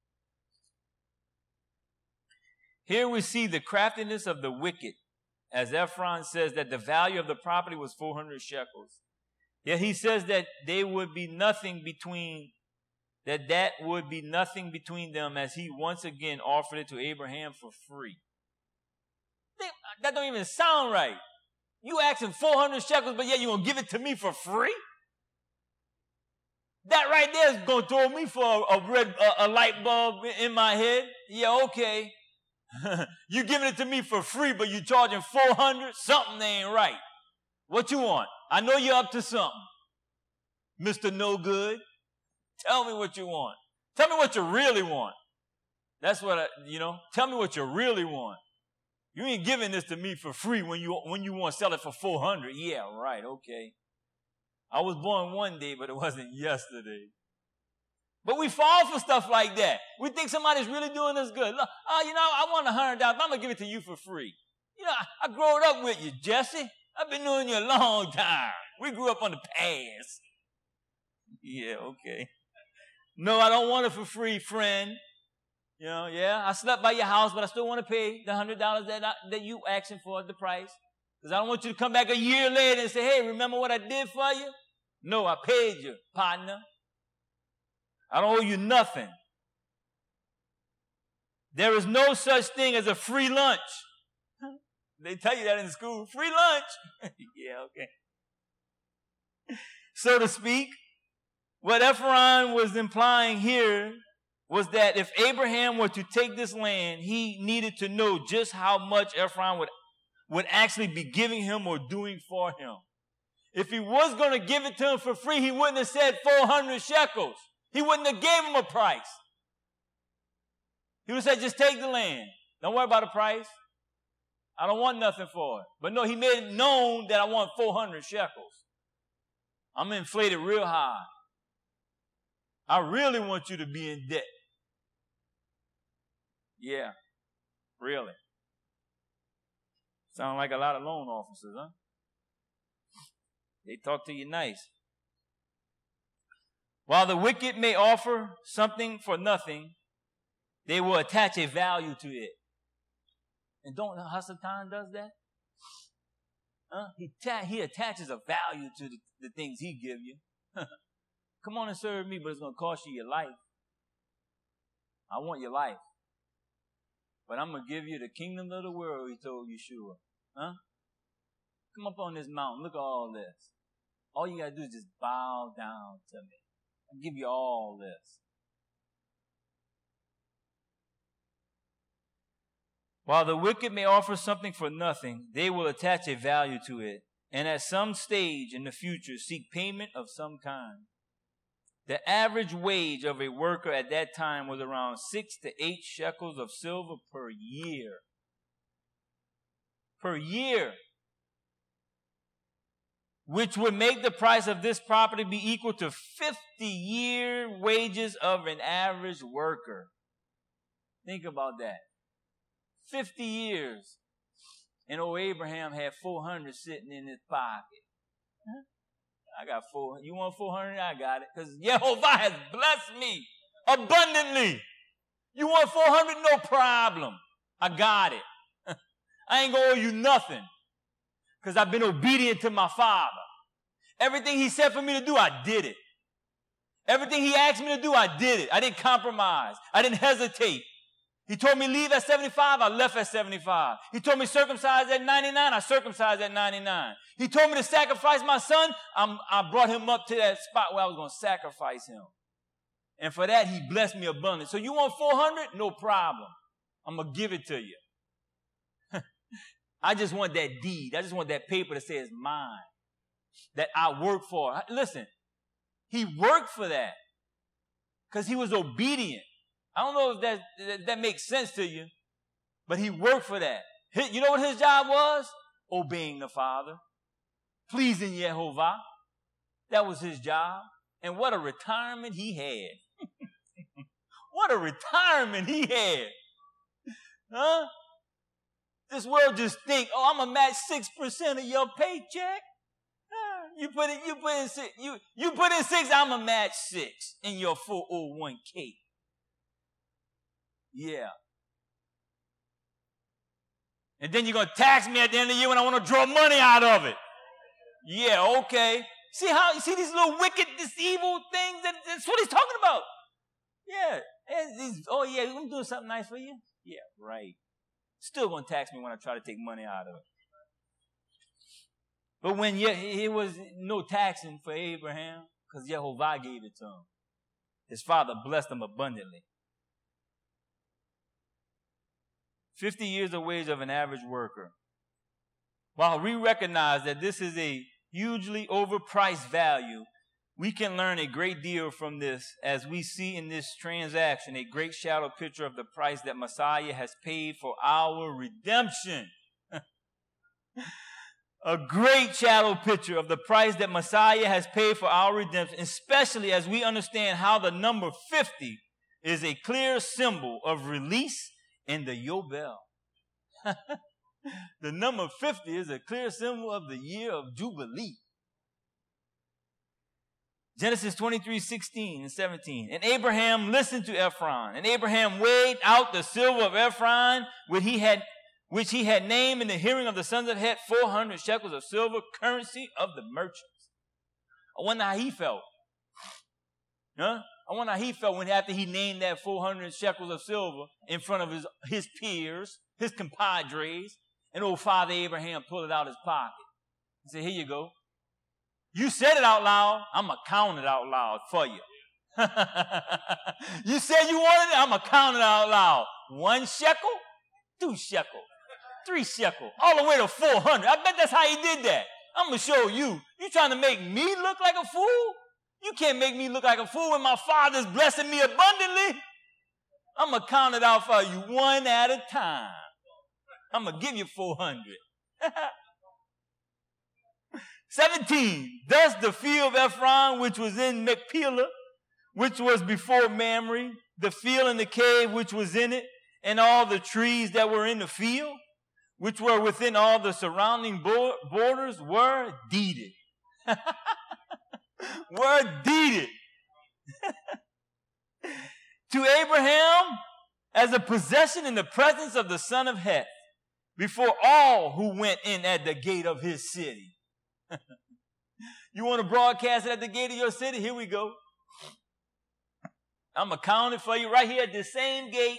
Speaker 1: it. Here we see the craftiness of the wicked, as Ephron says that the value of the property was four hundred shekels. Yet he says that they would be nothing between, that that would be nothing between them, as he once again offered it to Abraham for free. That don't even sound right. You asking four hundred shekels, but yet you're going to give it to me for free? That right there is going to throw me for a, a red a, a light bulb in my head. Yeah, okay. You giving it to me for free, but you charging four hundred? Something ain't right. What you want? I know you're up to something. Mister No Good. Tell me what you want. Tell me what you really want. That's what I, you know, tell me what you really want. You ain't giving this to me for free when you when you want to sell it for four hundred. Yeah, right, okay. I was born one day, but it wasn't yesterday. But we fall for stuff like that. We think somebody's really doing us good. Look, oh, you know, I want a hundred dollars. I'm gonna give it to you for free. You know, I, I grew up with you, Jesse. I've been knowing you a long time. We grew up on the pass. Yeah, okay. No, I don't want it for free, friend. You know, yeah, I slept by your house, but I still want to pay the hundred dollars that I, that you asking for the price. Because I don't want you to come back a year later and say, hey, remember what I did for you? No, I paid you, partner. I don't owe you nothing. There is no such thing as a free lunch. They tell you that in school. Free lunch. Yeah, okay. So to speak, what Ephron was implying here was that if Abraham were to take this land, he needed to know just how much Ephron would, would actually be giving him or doing for him. If he was going to give it to him for free, he wouldn't have said four hundred shekels. He wouldn't have gave him a price. He would have said, just take the land. Don't worry about the price. I don't want nothing for it. But no, he made it known that I want four hundred shekels. I'm inflated real high. I really want you to be in debt. Yeah. Really? Sound like a lot of loan officers, huh? They talk to you nice. While the wicked may offer something for nothing, they will attach a value to it. And don't Hasatan does that? Huh? He, ta- he attaches a value to the, the things he give you. Come on and serve me, but it's going to cost you your life. I want your life. But I'm going to give you the kingdom of the world, he told Yeshua. Huh? Come up on this mountain. Look at all this. All you got to do is just bow down to me. I'll give you all this. While the wicked may offer something for nothing, they will attach a value to it, and at some stage in the future seek payment of some kind. The average wage of a worker at that time was around six to eight shekels of silver per year. Per year. Which would make the price of this property be equal to fifty-year wages of an average worker. Think about that. fifty years. And old Abraham had four hundred sitting in his pocket. Huh? I got four. You want four hundred? I got it. Because Yehovah has blessed me abundantly. You want four hundred? No problem. I got it. I ain't going to owe you nothing. Because I've been obedient to my Father. Everything he said for me to do, I did it. Everything he asked me to do, I did it. I didn't compromise. I didn't hesitate. He told me leave at seventy-five, I left at seventy-five. He told me circumcise at ninety-nine, I circumcised at ninety-nine. He told me to sacrifice my son, I'm, I brought him up to that spot where I was going to sacrifice him. And for that, he blessed me abundantly. So you want four hundred? No problem. I'm going to give it to you. I just want that deed. I just want that paper that says mine, that I work for. Listen, he worked for that because he was obedient. I don't know if that, that, that makes sense to you, but he worked for that. You know what his job was? Obeying the Father, pleasing Yehovah. That was his job. And what a retirement he had. What a retirement he had. Huh? This world just think, oh, I'm going to match six percent of your paycheck. Huh? You put in, you put in six, you, you put in six, I'm going to match six in your four oh one k. Yeah. And then you're going to tax me at the end of the year when I want to draw money out of it. Yeah, okay. See how, you see these little wicked, this evil things? That, that's what he's talking about. Yeah. These, oh, yeah, I'm doing something nice for you? Yeah, right. Still going to tax me when I try to take money out of it. But when yeah, it was no taxing for Abraham, because Yehovah gave it to him. His father blessed him abundantly. fifty years of wage of an average worker. While we recognize that this is a hugely overpriced value, we can learn a great deal from this as we see in this transaction a great shadow picture of the price that Messiah has paid for our redemption. A great shadow picture of the price that Messiah has paid for our redemption, especially as we understand how the number fifty is a clear symbol of release in the Yobel. The number fifty is a clear symbol of the year of Jubilee. Genesis twenty-three, sixteen and seventeen. And Abraham listened to Ephron. And Abraham weighed out the silver of Ephron, which he had, which he had named in the hearing of the sons of Het, four hundred shekels of silver, currency of the merchants. I wonder how he felt. Huh? I wonder how he felt when after he named that four hundred shekels of silver in front of his, his peers, his compadres, and old Father Abraham pulled it out of his pocket. He said, here you go. You said it out loud. I'm going to count it out loud for you. You said you wanted it. I'm going to count it out loud. One shekel, two shekel, three shekel, all the way to four hundred. I bet that's how he did that. I'm going to show you. You trying to make me look like a fool? You can't make me look like a fool when my Father's blessing me abundantly. I'm going to count it out for you one at a time. I'm going to give you four hundred. seventeen. Thus the field of Ephron, which was in Machpelah, which was before Mamre, the field and the cave which was in it, and all the trees that were in the field, which were within all the surrounding borders, were deeded. Were deeded to Abraham as a possession in the presence of the son of Heth, before all who went in at the gate of his city. You want to broadcast it at the gate of your city? Here we go. I'm going to count it for you right here at the same gate.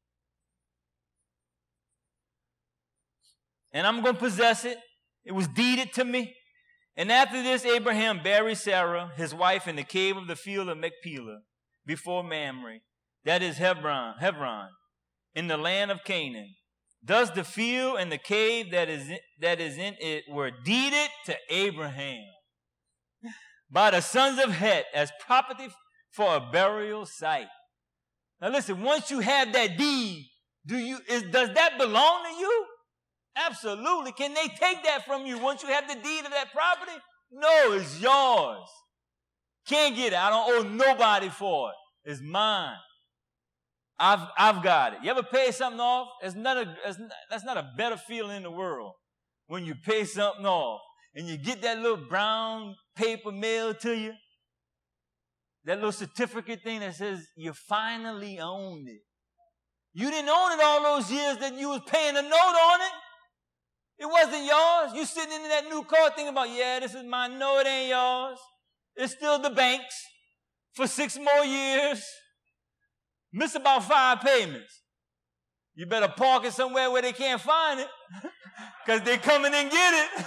Speaker 1: And I'm going to possess it. It was deeded to me. And after this, Abraham buried Sarah, his wife, in the cave of the field of Machpelah, before Mamre, that is Hebron, Hebron, in the land of Canaan. Thus the field and the cave that is in, that is in it were deeded to Abraham by the sons of Heth as property for a burial site. Now listen, once you have that deed, do you is, does that belong to you? Absolutely. Can they take that from you once you have the deed of that property? No, it's yours. Can't get it. I don't owe nobody for it. It's mine. I've I've got it. You ever pay something off? It's not a, it's not, that's not a better feeling in the world when you pay something off and you get that little brown paper mailed to you, that little certificate thing that says you finally owned it. You didn't own it all those years that you was paying a note on it. It wasn't yours. You sitting in that new car thinking about, yeah, this is mine. No, it ain't yours. It's still the bank's for six more years. Miss about five payments. You better park it somewhere where they can't find it because they coming and get it.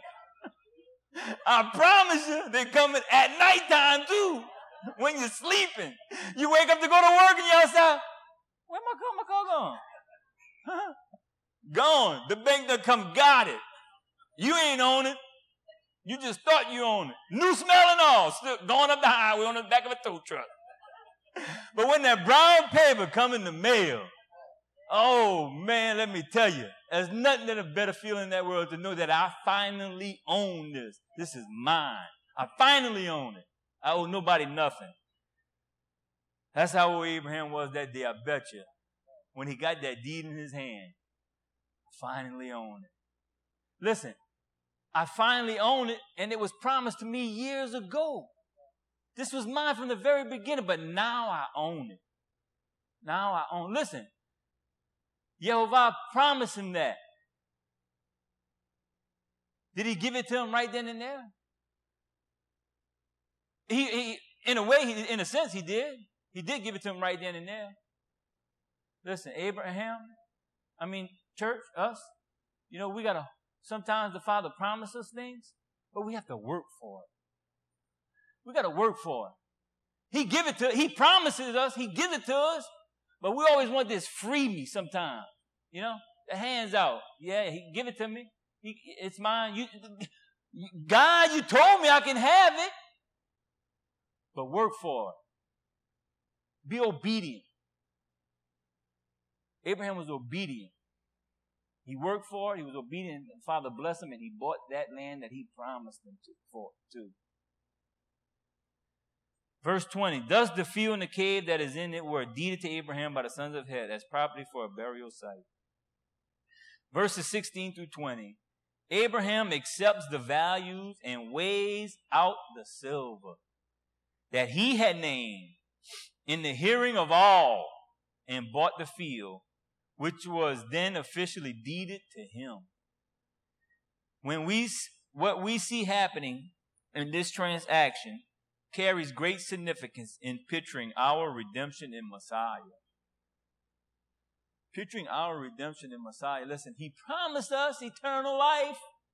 Speaker 1: I promise you, they coming at nighttime too when you're sleeping. You wake up to go to work and you're outside. Where my car? My car gone? Huh? Gone. The bank done come got it. You ain't own it. You just thought you owned it. New smell and all. Still going up the highway on the back of a tow truck. But when that brown paper come in the mail, oh man, let me tell you, there's nothing that a better feeling in that world to know that I finally own this. This is mine. I finally own it. I owe nobody nothing. That's how Abraham was that day, I bet you. When he got that deed in his hand, I finally own it. Listen, I finally own it, and it was promised to me years ago. This was mine from the very beginning, but now I own it. Now I own. Listen, Yehovah promised him that. Did he give it to him right then and there? He, he in a way, he, in a sense, he did. He did give it to him right then and there. Listen, Abraham, I mean, church, us, you know, we got to, sometimes the Father promises us things, but we have to work for it. We got to work for it. He give it to, he promises us, he gives it to us, but we always want this free me sometimes. You know, the hands out. Yeah, he give it to me. He, it's mine. You, God, you told me I can have it, but work for it. Be obedient. Abraham was obedient. He worked for it. He was obedient. And Father blessed him, and he bought that land that he promised him to, for too. Verse twenty, thus the field and the cave that is in it were deeded to Abraham by the sons of Heth as property for a burial site. Verses sixteen through twenty, Abraham accepts the values and weighs out the silver that he had named in the hearing of all and bought the field, which was then officially deeded to him. When we, what we see happening in this transaction carries great significance in picturing our redemption in Messiah. Picturing our redemption in Messiah. Listen, he promised us eternal life.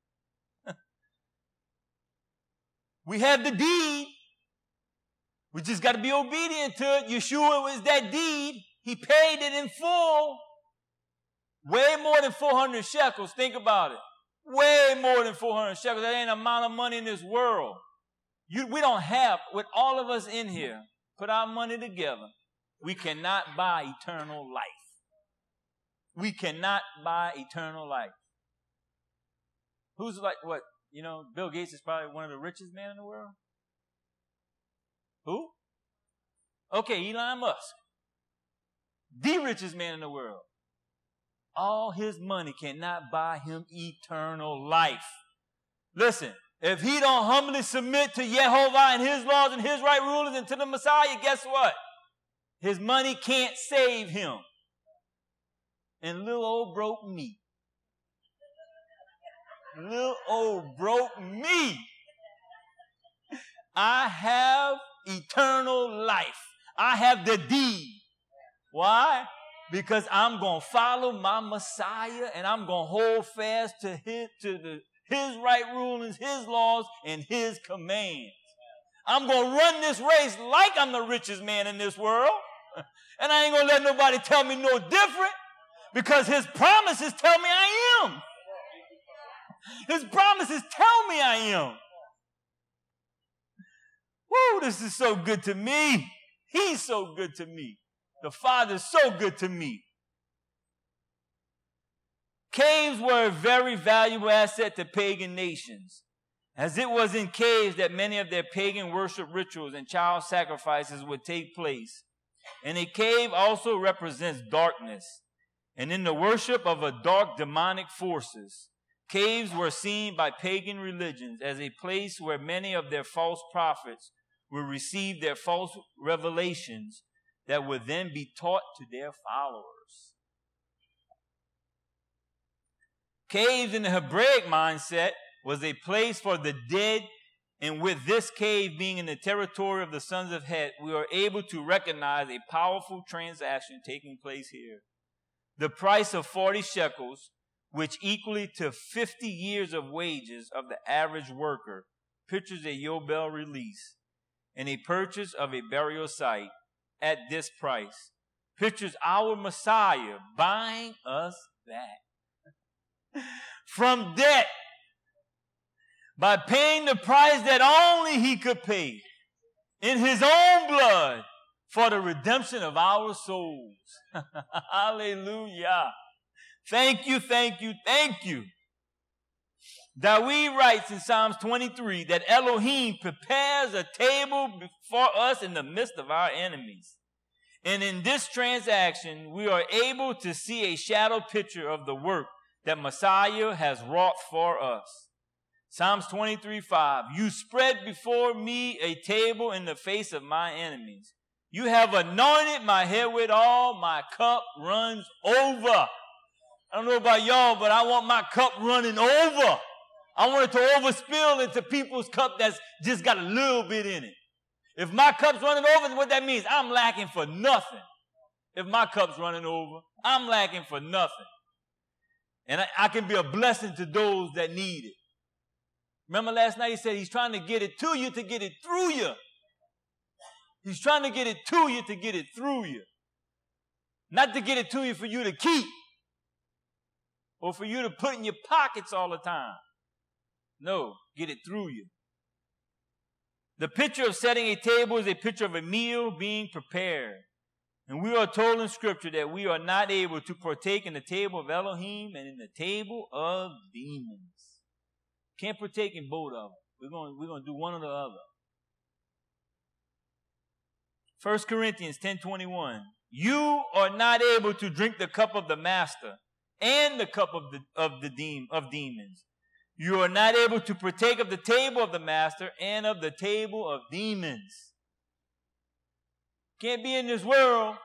Speaker 1: We have the deed. We just got to be obedient to it. Yeshua was that deed. He paid it in full. Way more than four hundred shekels. Think about it. Way more than four hundred shekels. That ain't an amount of money in this world. You, we don't have, with all of us in here, put our money together, we cannot buy eternal life. We cannot buy eternal life. Who's like, what, you know, Bill Gates is probably one of the richest men in the world? Who? Okay, Elon Musk. the richest man in the world. All his money cannot buy him eternal life. Listen, if he don't humbly submit to Yehovah and his laws and his right rulers and to the Messiah, guess what? His money can't save him. And little old broke me. Little old broke me. I have eternal life. I have the deed. Why? Because I'm going to follow my Messiah and I'm going to hold fast to his, to the, his right rulings, his laws, and his commands. I'm going to run this race like I'm the richest man in this world. And I ain't going to let nobody tell me no different because his promises tell me I am. His promises tell me I am. Woo, this is so good to me. He's so good to me. The Father's so good to me. Caves were a very valuable asset to pagan nations, as it was in caves that many of their pagan worship rituals and child sacrifices would take place. And a cave also represents darkness. And in the worship of a dark demonic forces, caves were seen by pagan religions as a place where many of their false prophets would receive their false revelations that would then be taught to their followers. Caves in the Hebraic mindset was a place for the dead, and with this cave being in the territory of the sons of Het, we are able to recognize a powerful transaction taking place here. The price of forty shekels, which equally to fifty years of wages of the average worker, pictures a Yobel release and a purchase of a burial site at this price. Pictures our Messiah buying us back from debt by paying the price that only he could pay in his own blood for the redemption of our souls. Hallelujah. Thank you, thank you, thank you. David writes in Psalms twenty-three that Elohim prepares a table before us in the midst of our enemies. And in this transaction, we are able to see a shadow picture of the work that Messiah has wrought for us. Psalms twenty-three five, you spread before me a table in the face of my enemies. You have anointed my head with oil, my cup runs over. I don't know about y'all, but I want my cup running over. I want it to overspill into people's cup that's just got a little bit in it. If my cup's running over, what that means, I'm lacking for nothing. If my cup's running over, I'm lacking for nothing. And I, I can be a blessing to those that need it. Remember last night he said he's trying to get it to you to get it through you. He's trying to get it to you to get it through you. Not to get it to you for you to keep or for you to put in your pockets all the time. No, get it through you. The picture of setting a table is a picture of a meal being prepared. And we are told in Scripture that we are not able to partake in the table of Elohim and in the table of demons. Can't partake in both of them. We're going, we're going to do one or the other. First Corinthians ten twenty-one. You are not able to drink the cup of the master and the cup of the of the de- of demons. You are not able to partake of the table of the master and of the table of demons. Can't be in this world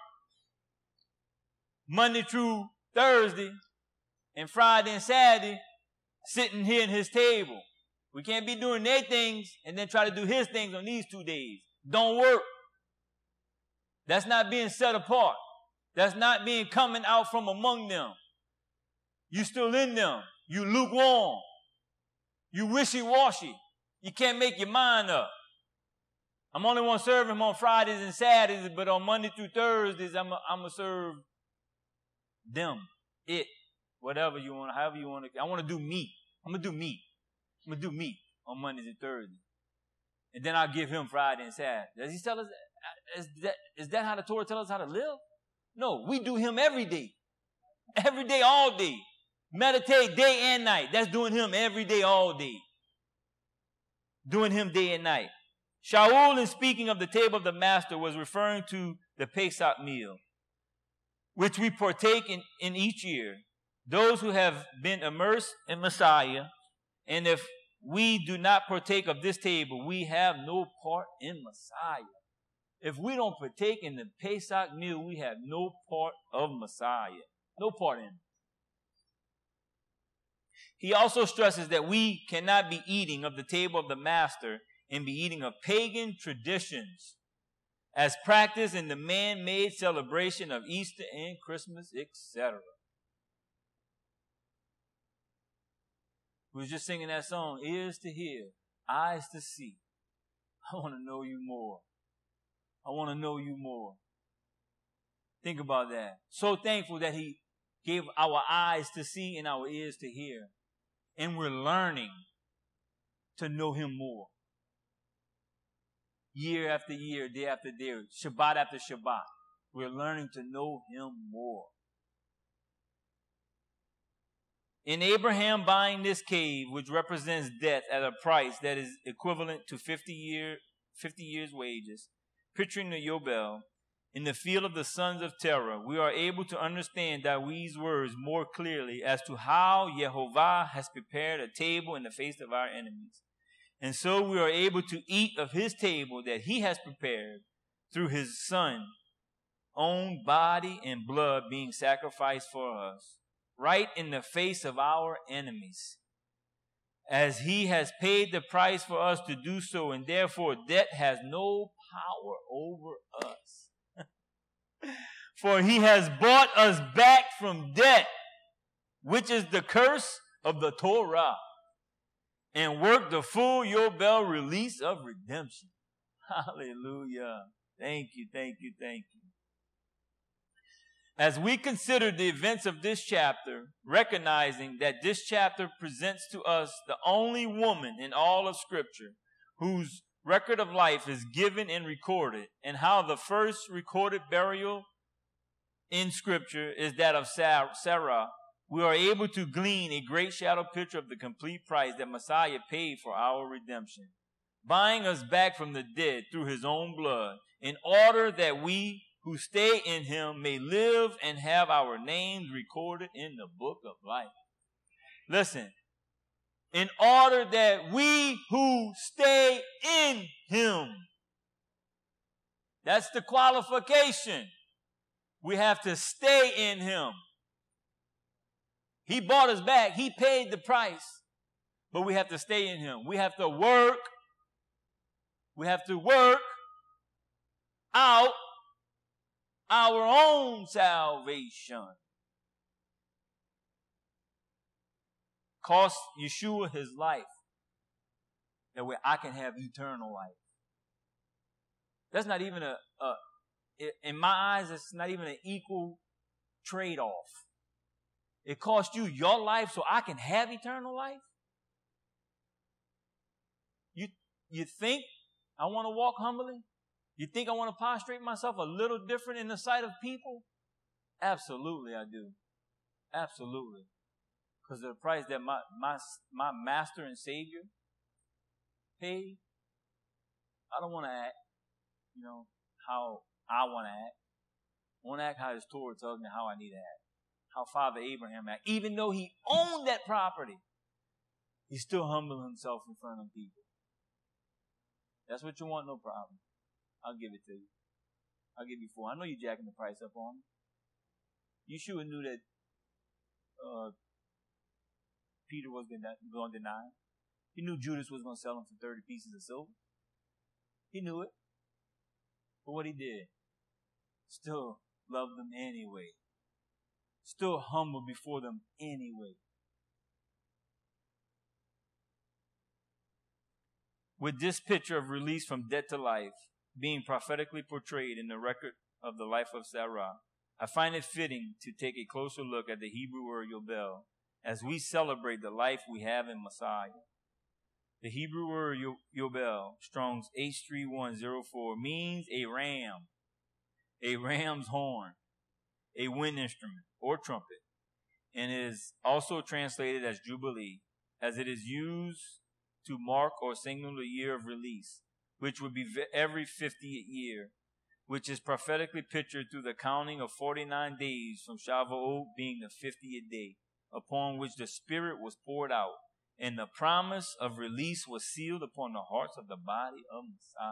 Speaker 1: Monday through Thursday and Friday and Saturday sitting here at his table. We can't be doing their things and then try to do his things on these two days. Don't work. That's not being set apart. That's not being coming out from among them. You still in them. You lukewarm. You wishy-washy. You can't make your mind up. I'm only going to serve him on Fridays and Saturdays, but on Monday through Thursdays, I'm going to serve them, it, whatever you want, however you want to. I want to do me. I'm going to do me. I'm going to do me on Mondays and Thursdays. And then I'll give him Friday and Saturday. Does he tell us, is that, is that how the Torah tells us how to live? No, we do him every day. Every day, all day. Meditate day and night. That's doing him every day, all day. Doing him day and night. Shaul, in speaking of the table of the master, was referring to the Pesach meal. which we partake in, in each year, those who have been immersed in Messiah, and if we do not partake of this table, we have no part in Messiah. If we don't partake in the Pesach meal, we have no part of Messiah. No part in it. He also stresses that we cannot be eating of the table of the Master and be eating of pagan traditions as practiced in the man-made celebration of Easter and Christmas, et cetera. We were just singing that song, ears to hear, eyes to see. I want to know you more. I want to know you more. Think about that. So thankful that he gave our eyes to see and our ears to hear. And we're learning to know him more. Year after year, day after day, Shabbat after Shabbat, we're learning to know him more. In Abraham buying this cave, which represents death at a price that is equivalent to fifty, year, fifty years' wages, picturing the Yobel, in the field of the sons of Terah, we are able to understand David's words more clearly as to how Yehovah has prepared a table in the face of our enemies. And so we are able to eat of his table that he has prepared through his Son's own body and blood being sacrificed for us, right in the face of our enemies. As he has paid the price for us to do so, and therefore death has no power over us. For he has bought us back from debt, which is the curse of the Torah, and worked the full Yobel release of redemption. Hallelujah. Thank you, thank you, thank you. As we consider the events of this chapter, recognizing that this chapter presents to us the only woman in all of Scripture whose record of life is given and recorded, and how the first recorded burial in Scripture is that of Sarah, we are able to glean a great shadow picture of the complete price that Messiah paid for our redemption, buying us back from the dead through his own blood, in order that we who stay in him may live and have our names recorded in the book of life. Listen, in order that we who stay in him, that's the qualification. We have to stay in him. He bought us back. He paid the price. But we have to stay in him. We have to work. We have to work out our own salvation. Cost Yeshua his life. That way I can have eternal life. That's not even a, a in my eyes, it's not even an equal trade-off. It cost you your life so I can have eternal life? You, you think I want to walk humbly? You think I want to prostrate myself a little different in the sight of people? Absolutely I do. Absolutely. Because of the price that my, my, my master and savior paid, I don't want to act, you know, how I want to act. I want to act how his Torah tells me how I need to act. How Father Abraham acted. Even though he owned that property, he still humbled himself in front of people. That's what you want, no problem. I'll give it to you. I'll give you four. I know you're jacking the price up on me. Yeshua knew that uh, Peter was going to deny him. He knew Judas was going to sell him for thirty pieces of silver. He knew it. But what he did, still loved them anyway. Still humble before them anyway. With this picture of release from death to life being prophetically portrayed in the record of the life of Sarah, I find it fitting to take a closer look at the Hebrew word Yobel as we celebrate the life we have in Messiah. The Hebrew word Yobel, Strong's H three one zero four, means a ram, a ram's horn, a wind instrument, or trumpet, and is also translated as Jubilee, as it is used to mark or signal the year of release, which would be every fiftieth year, which is prophetically pictured through the counting of forty-nine days from Shavuot being the fiftieth day, upon which the Spirit was poured out, and the promise of release was sealed upon the hearts of the body of Messiah.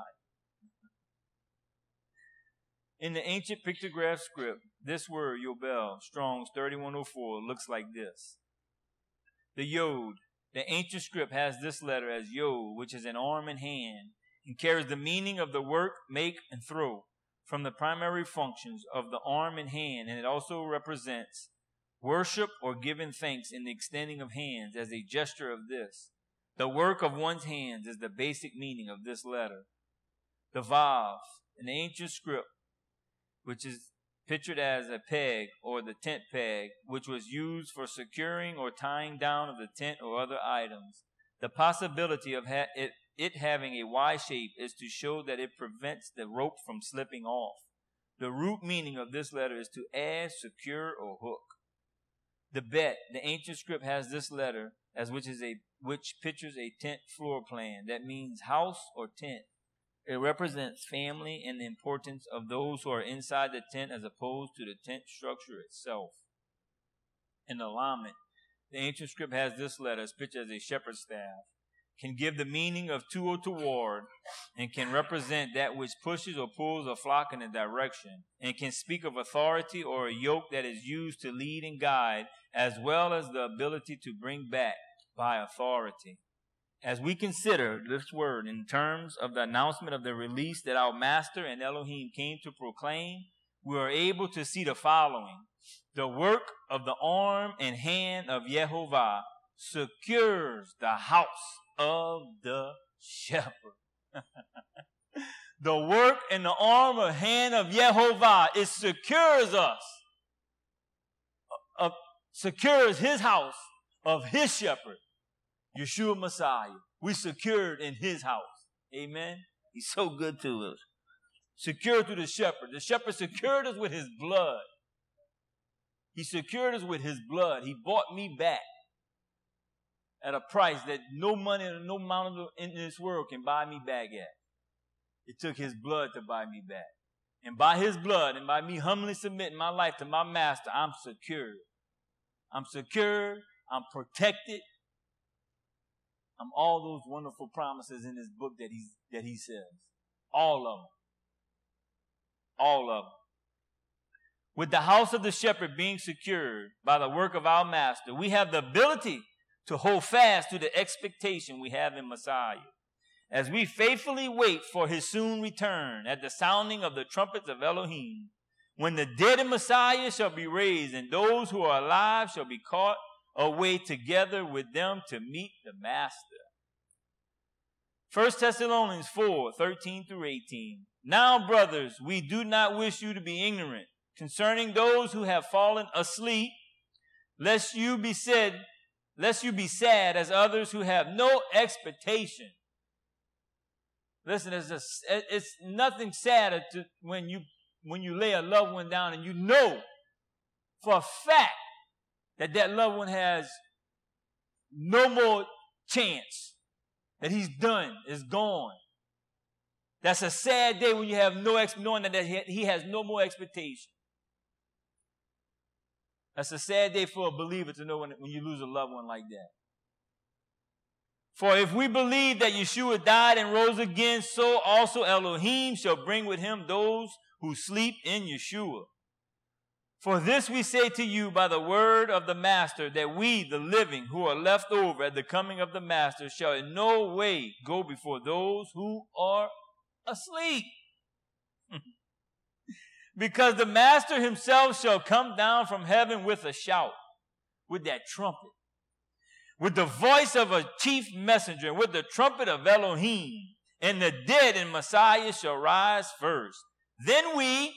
Speaker 1: In the ancient pictograph script, this word, Yobel, Strong's thirty-one oh four, looks like this. The Yod, the ancient script has this letter as Yod, which is an arm and hand, and carries the meaning of the work, make, and throw from the primary functions of the arm and hand, and it also represents worship or giving thanks in the extending of hands as a gesture of this. The work of one's hands is the basic meaning of this letter. The Vav, an ancient script, which is pictured as a peg or the tent peg, which was used for securing or tying down of the tent or other items. The possibility of ha- it, it having a Y shape is to show that it prevents the rope from slipping off. The root meaning of this letter is to add, secure, or hook. The Bet, the ancient script has this letter as which is a which pictures a tent floor plan. That means house or tent. It represents family and the importance of those who are inside the tent as opposed to the tent structure itself. In the Lamed, the ancient script has this letter as pictured as a shepherd's staff, can give the meaning of to or toward, and can represent that which pushes or pulls a flock in a direction, and can speak of authority or a yoke that is used to lead and guide, as well as the ability to bring back by authority. As we consider this word in terms of the announcement of the release that our Master and Elohim came to proclaim, we are able to see the following. The work of the arm and hand of Yehovah secures the house of the shepherd. The work and the arm and hand of Yehovah, it secures us, uh, secures his house of his shepherd. Yeshua Messiah. We secured in his house. Amen. He's so good to us. Secured through the shepherd. The shepherd secured us with his blood. He secured us with his blood. He bought me back at a price that no money and no amount in this world can buy me back at. It took his blood to buy me back. And by his blood and by me humbly submitting my life to my master, I'm secured. I'm secured. I'm protected. I'm all those wonderful promises in this book that he's, that he says. All of them. All of them. With the house of the shepherd being secured by the work of our master, we have the ability to hold fast to the expectation we have in Messiah. As we faithfully wait for his soon return at the sounding of the trumpets of Elohim, when the dead in Messiah shall be raised and those who are alive shall be caught away together with them to meet the master. First Thessalonians four, thirteen through eighteen. Now, brothers, we do not wish you to be ignorant concerning those who have fallen asleep, lest you be said, lest you be sad as others who have no expectation. Listen, it's, just, it's nothing sadder to when you when you lay a loved one down and you know for a fact that that loved one has no more chance, that he's done, is gone. That's a sad day when you have no ex- knowing that he has no more expectation. That's a sad day for a believer to know when, when you lose a loved one like that. For if we believe that Yeshua died and rose again, so also Elohim shall bring with him those who sleep in Yeshua. For this we say to you by the word of the Master, that we, the living, who are left over at the coming of the Master, shall in no way go before those who are asleep. Because the Master himself shall come down from heaven with a shout, with that trumpet, with the voice of a chief messenger, with the trumpet of Elohim, and the dead in Messiah shall rise first. Then we,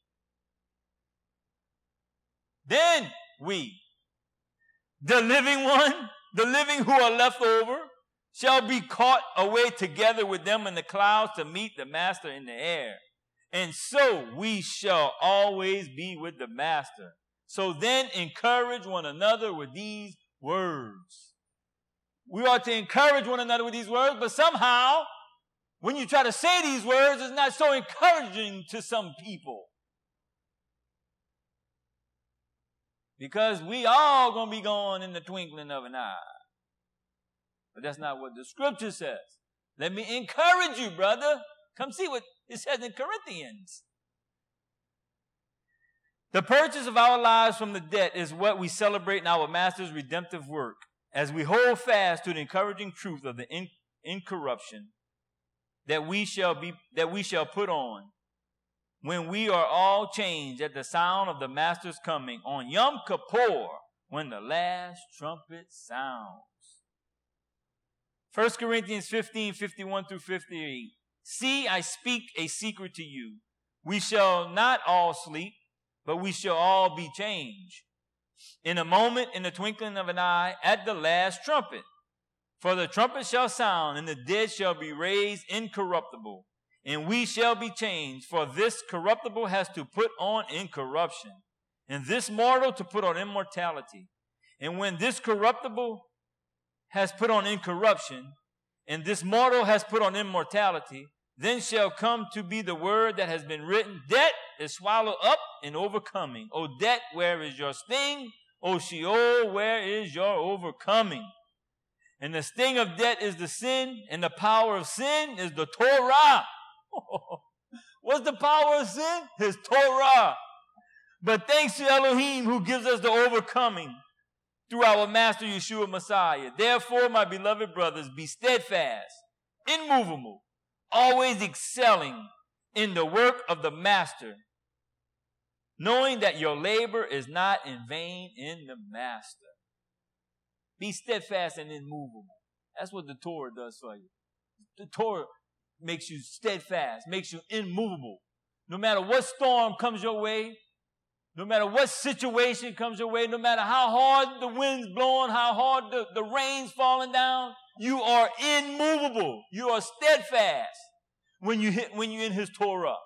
Speaker 1: then we, the living one, the living who are left over, shall be caught away together with them in the clouds to meet the Master in the air. And so we shall always be with the Master. So then encourage one another with these words. We ought to encourage one another with these words, but somehow when you try to say these words, it's not so encouraging to some people. Because we all going to be gone in the twinkling of an eye. But that's not what the scripture says. Let me encourage you, brother. Come see what it says in Corinthians. The purchase of our lives from the debt is what we celebrate in our Master's redemptive work as we hold fast to the encouraging truth of the in, incorruption that we shall be that we shall put on when we are all changed at the sound of the Master's coming on Yom Kippur, when the last trumpet sounds. First Corinthians fifteen, fifty-one through fifty-eight. See, I speak a secret to you. We shall not all sleep, but we shall all be changed. In a moment, in the twinkling of an eye, at the last trumpet. For the trumpet shall sound, and the dead shall be raised incorruptible, and we shall be changed. For this corruptible has to put on incorruption, and this mortal to put on immortality. And when this corruptible has put on incorruption, and this mortal has put on immortality, then shall come to be the word that has been written, death is swallowed up in overcoming. O death, where is your sting? O Sheol, where is your overcoming? And the sting of death is the sin, and the power of sin is the Torah. What's the power of sin? His Torah. But thanks to Elohim who gives us the overcoming through our Master Yeshua Messiah. Therefore, my beloved brothers, be steadfast, immovable, always excelling in the work of the Master, knowing that your labor is not in vain in the Master. Be steadfast and immovable. That's what the Torah does for you. The Torah makes you steadfast, makes you immovable. No matter what storm comes your way, no matter what situation comes your way, no matter how hard the wind's blowing, how hard the, the rain's falling down, you are immovable. You are steadfast when you hit, when you're in his Torah.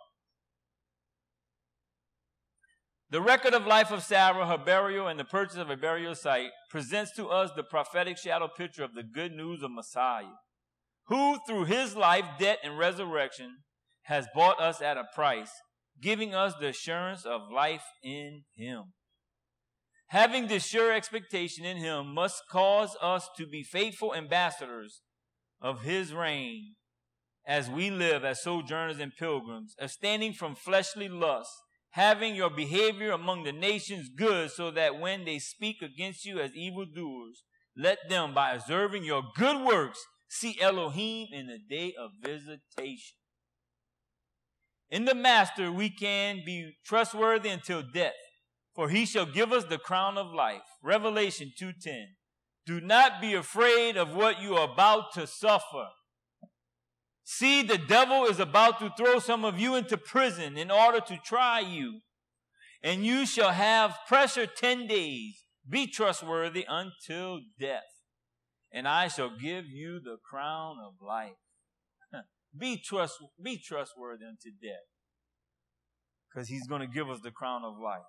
Speaker 1: The record of life of Sarah, her burial, and the purchase of a burial site presents to us the prophetic shadow picture of the good news of Messiah, who through his life, death, and resurrection has bought us at a price, giving us the assurance of life in him. Having this sure expectation in him must cause us to be faithful ambassadors of his reign as we live as sojourners and pilgrims, abstaining from fleshly lusts, having your behavior among the nations good, so that when they speak against you as evildoers, let them, by observing your good works, see Elohim in the day of visitation. In the Master we can be trustworthy until death, for he shall give us the crown of life. Revelation two ten. Do not be afraid of what you are about to suffer. See, the devil is about to throw some of you into prison in order to try you, and you shall have pressure ten days. Be trustworthy until death, and I shall give you the crown of life. Be trust, be trustworthy unto death, because he's going to give us the crown of life.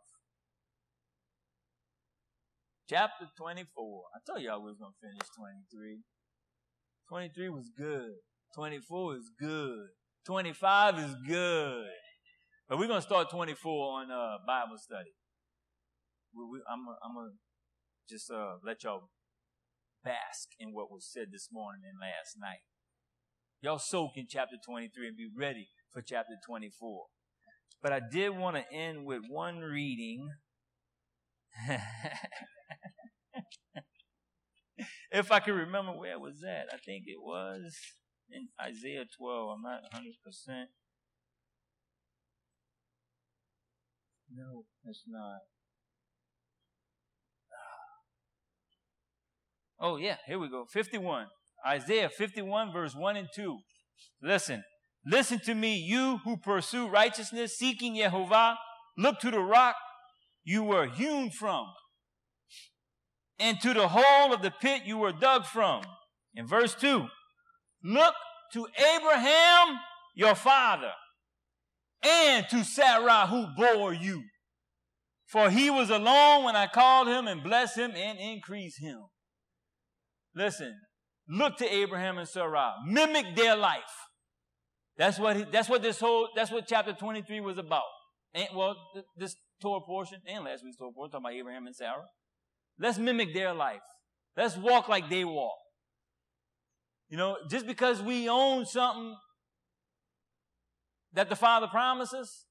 Speaker 1: Chapter twenty-four. I told you I was going to finish twenty-three. twenty-three was good. twenty-four is good. twenty-five is good. But we're going to start twenty-four on uh, Bible study. We, we, I'm I'm going to just uh, let y'all bask in what was said this morning and last night. Y'all soak in chapter twenty-three and be ready for chapter twenty-four. But I did want to end with one reading. If I can remember where it was at. I think it was in Isaiah twelve. I'm not one hundred percent. No, it's not. Oh, yeah, here we go. fifty-one. Isaiah fifty-one, verse one and two. Listen. Listen to me, you who pursue righteousness, seeking Yehovah. Look to the rock you were hewn from, and to the hole of the pit you were dug from. In verse two, look to Abraham, your father, and to Sarah who bore you. For he was alone when I called him, and blessed him and increased him. Listen, look to Abraham and Sarah. Mimic their life. That's what he, that's what this whole, that's what chapter twenty-three was about. And, well, th- this Torah portion and last week's Torah portion, talking about Abraham and Sarah. Let's mimic their life. Let's walk like they walk. You know, just because we own something that the Father promises,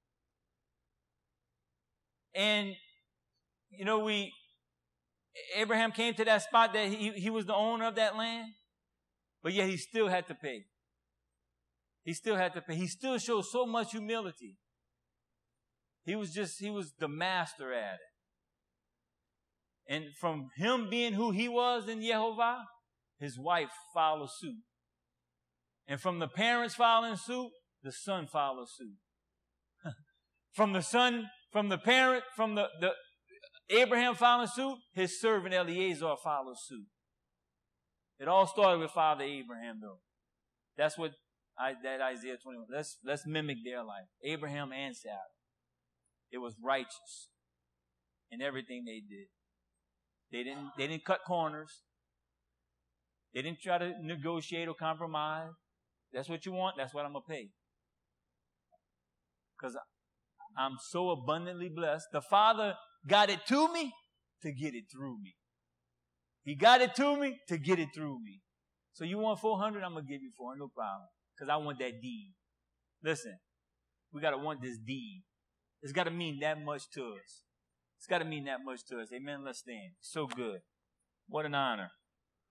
Speaker 1: and, you know, we, Abraham came to that spot that he, he was the owner of that land, but yet he still had to pay. He still had to pay. He still showed so much humility. He was just, he was the master at it. And from him being who he was in Yehovah, his wife followed suit. And from the parents following suit, the son followed suit. From the son, from the parent, from the, the Abraham following suit, his servant Eliezer followed suit. It all started with Father Abraham, though. That's what I, that Isaiah twenty-one. Let's let's mimic their life. Abraham and Sarah. It was righteous in everything they did. They didn't they didn't cut corners. They didn't try to negotiate or compromise. That's what you want. That's what I'm gonna pay. Because I'm so abundantly blessed. The Father got it to me to get it through me. He got it to me to get it through me. So you want four hundred? I'm going to give you four hundred, no problem. Because I want that deed. Listen, we got to want this deed. It's got to mean that much to us. It's got to mean that much to us. Amen. Let's stand. So good. What an honor.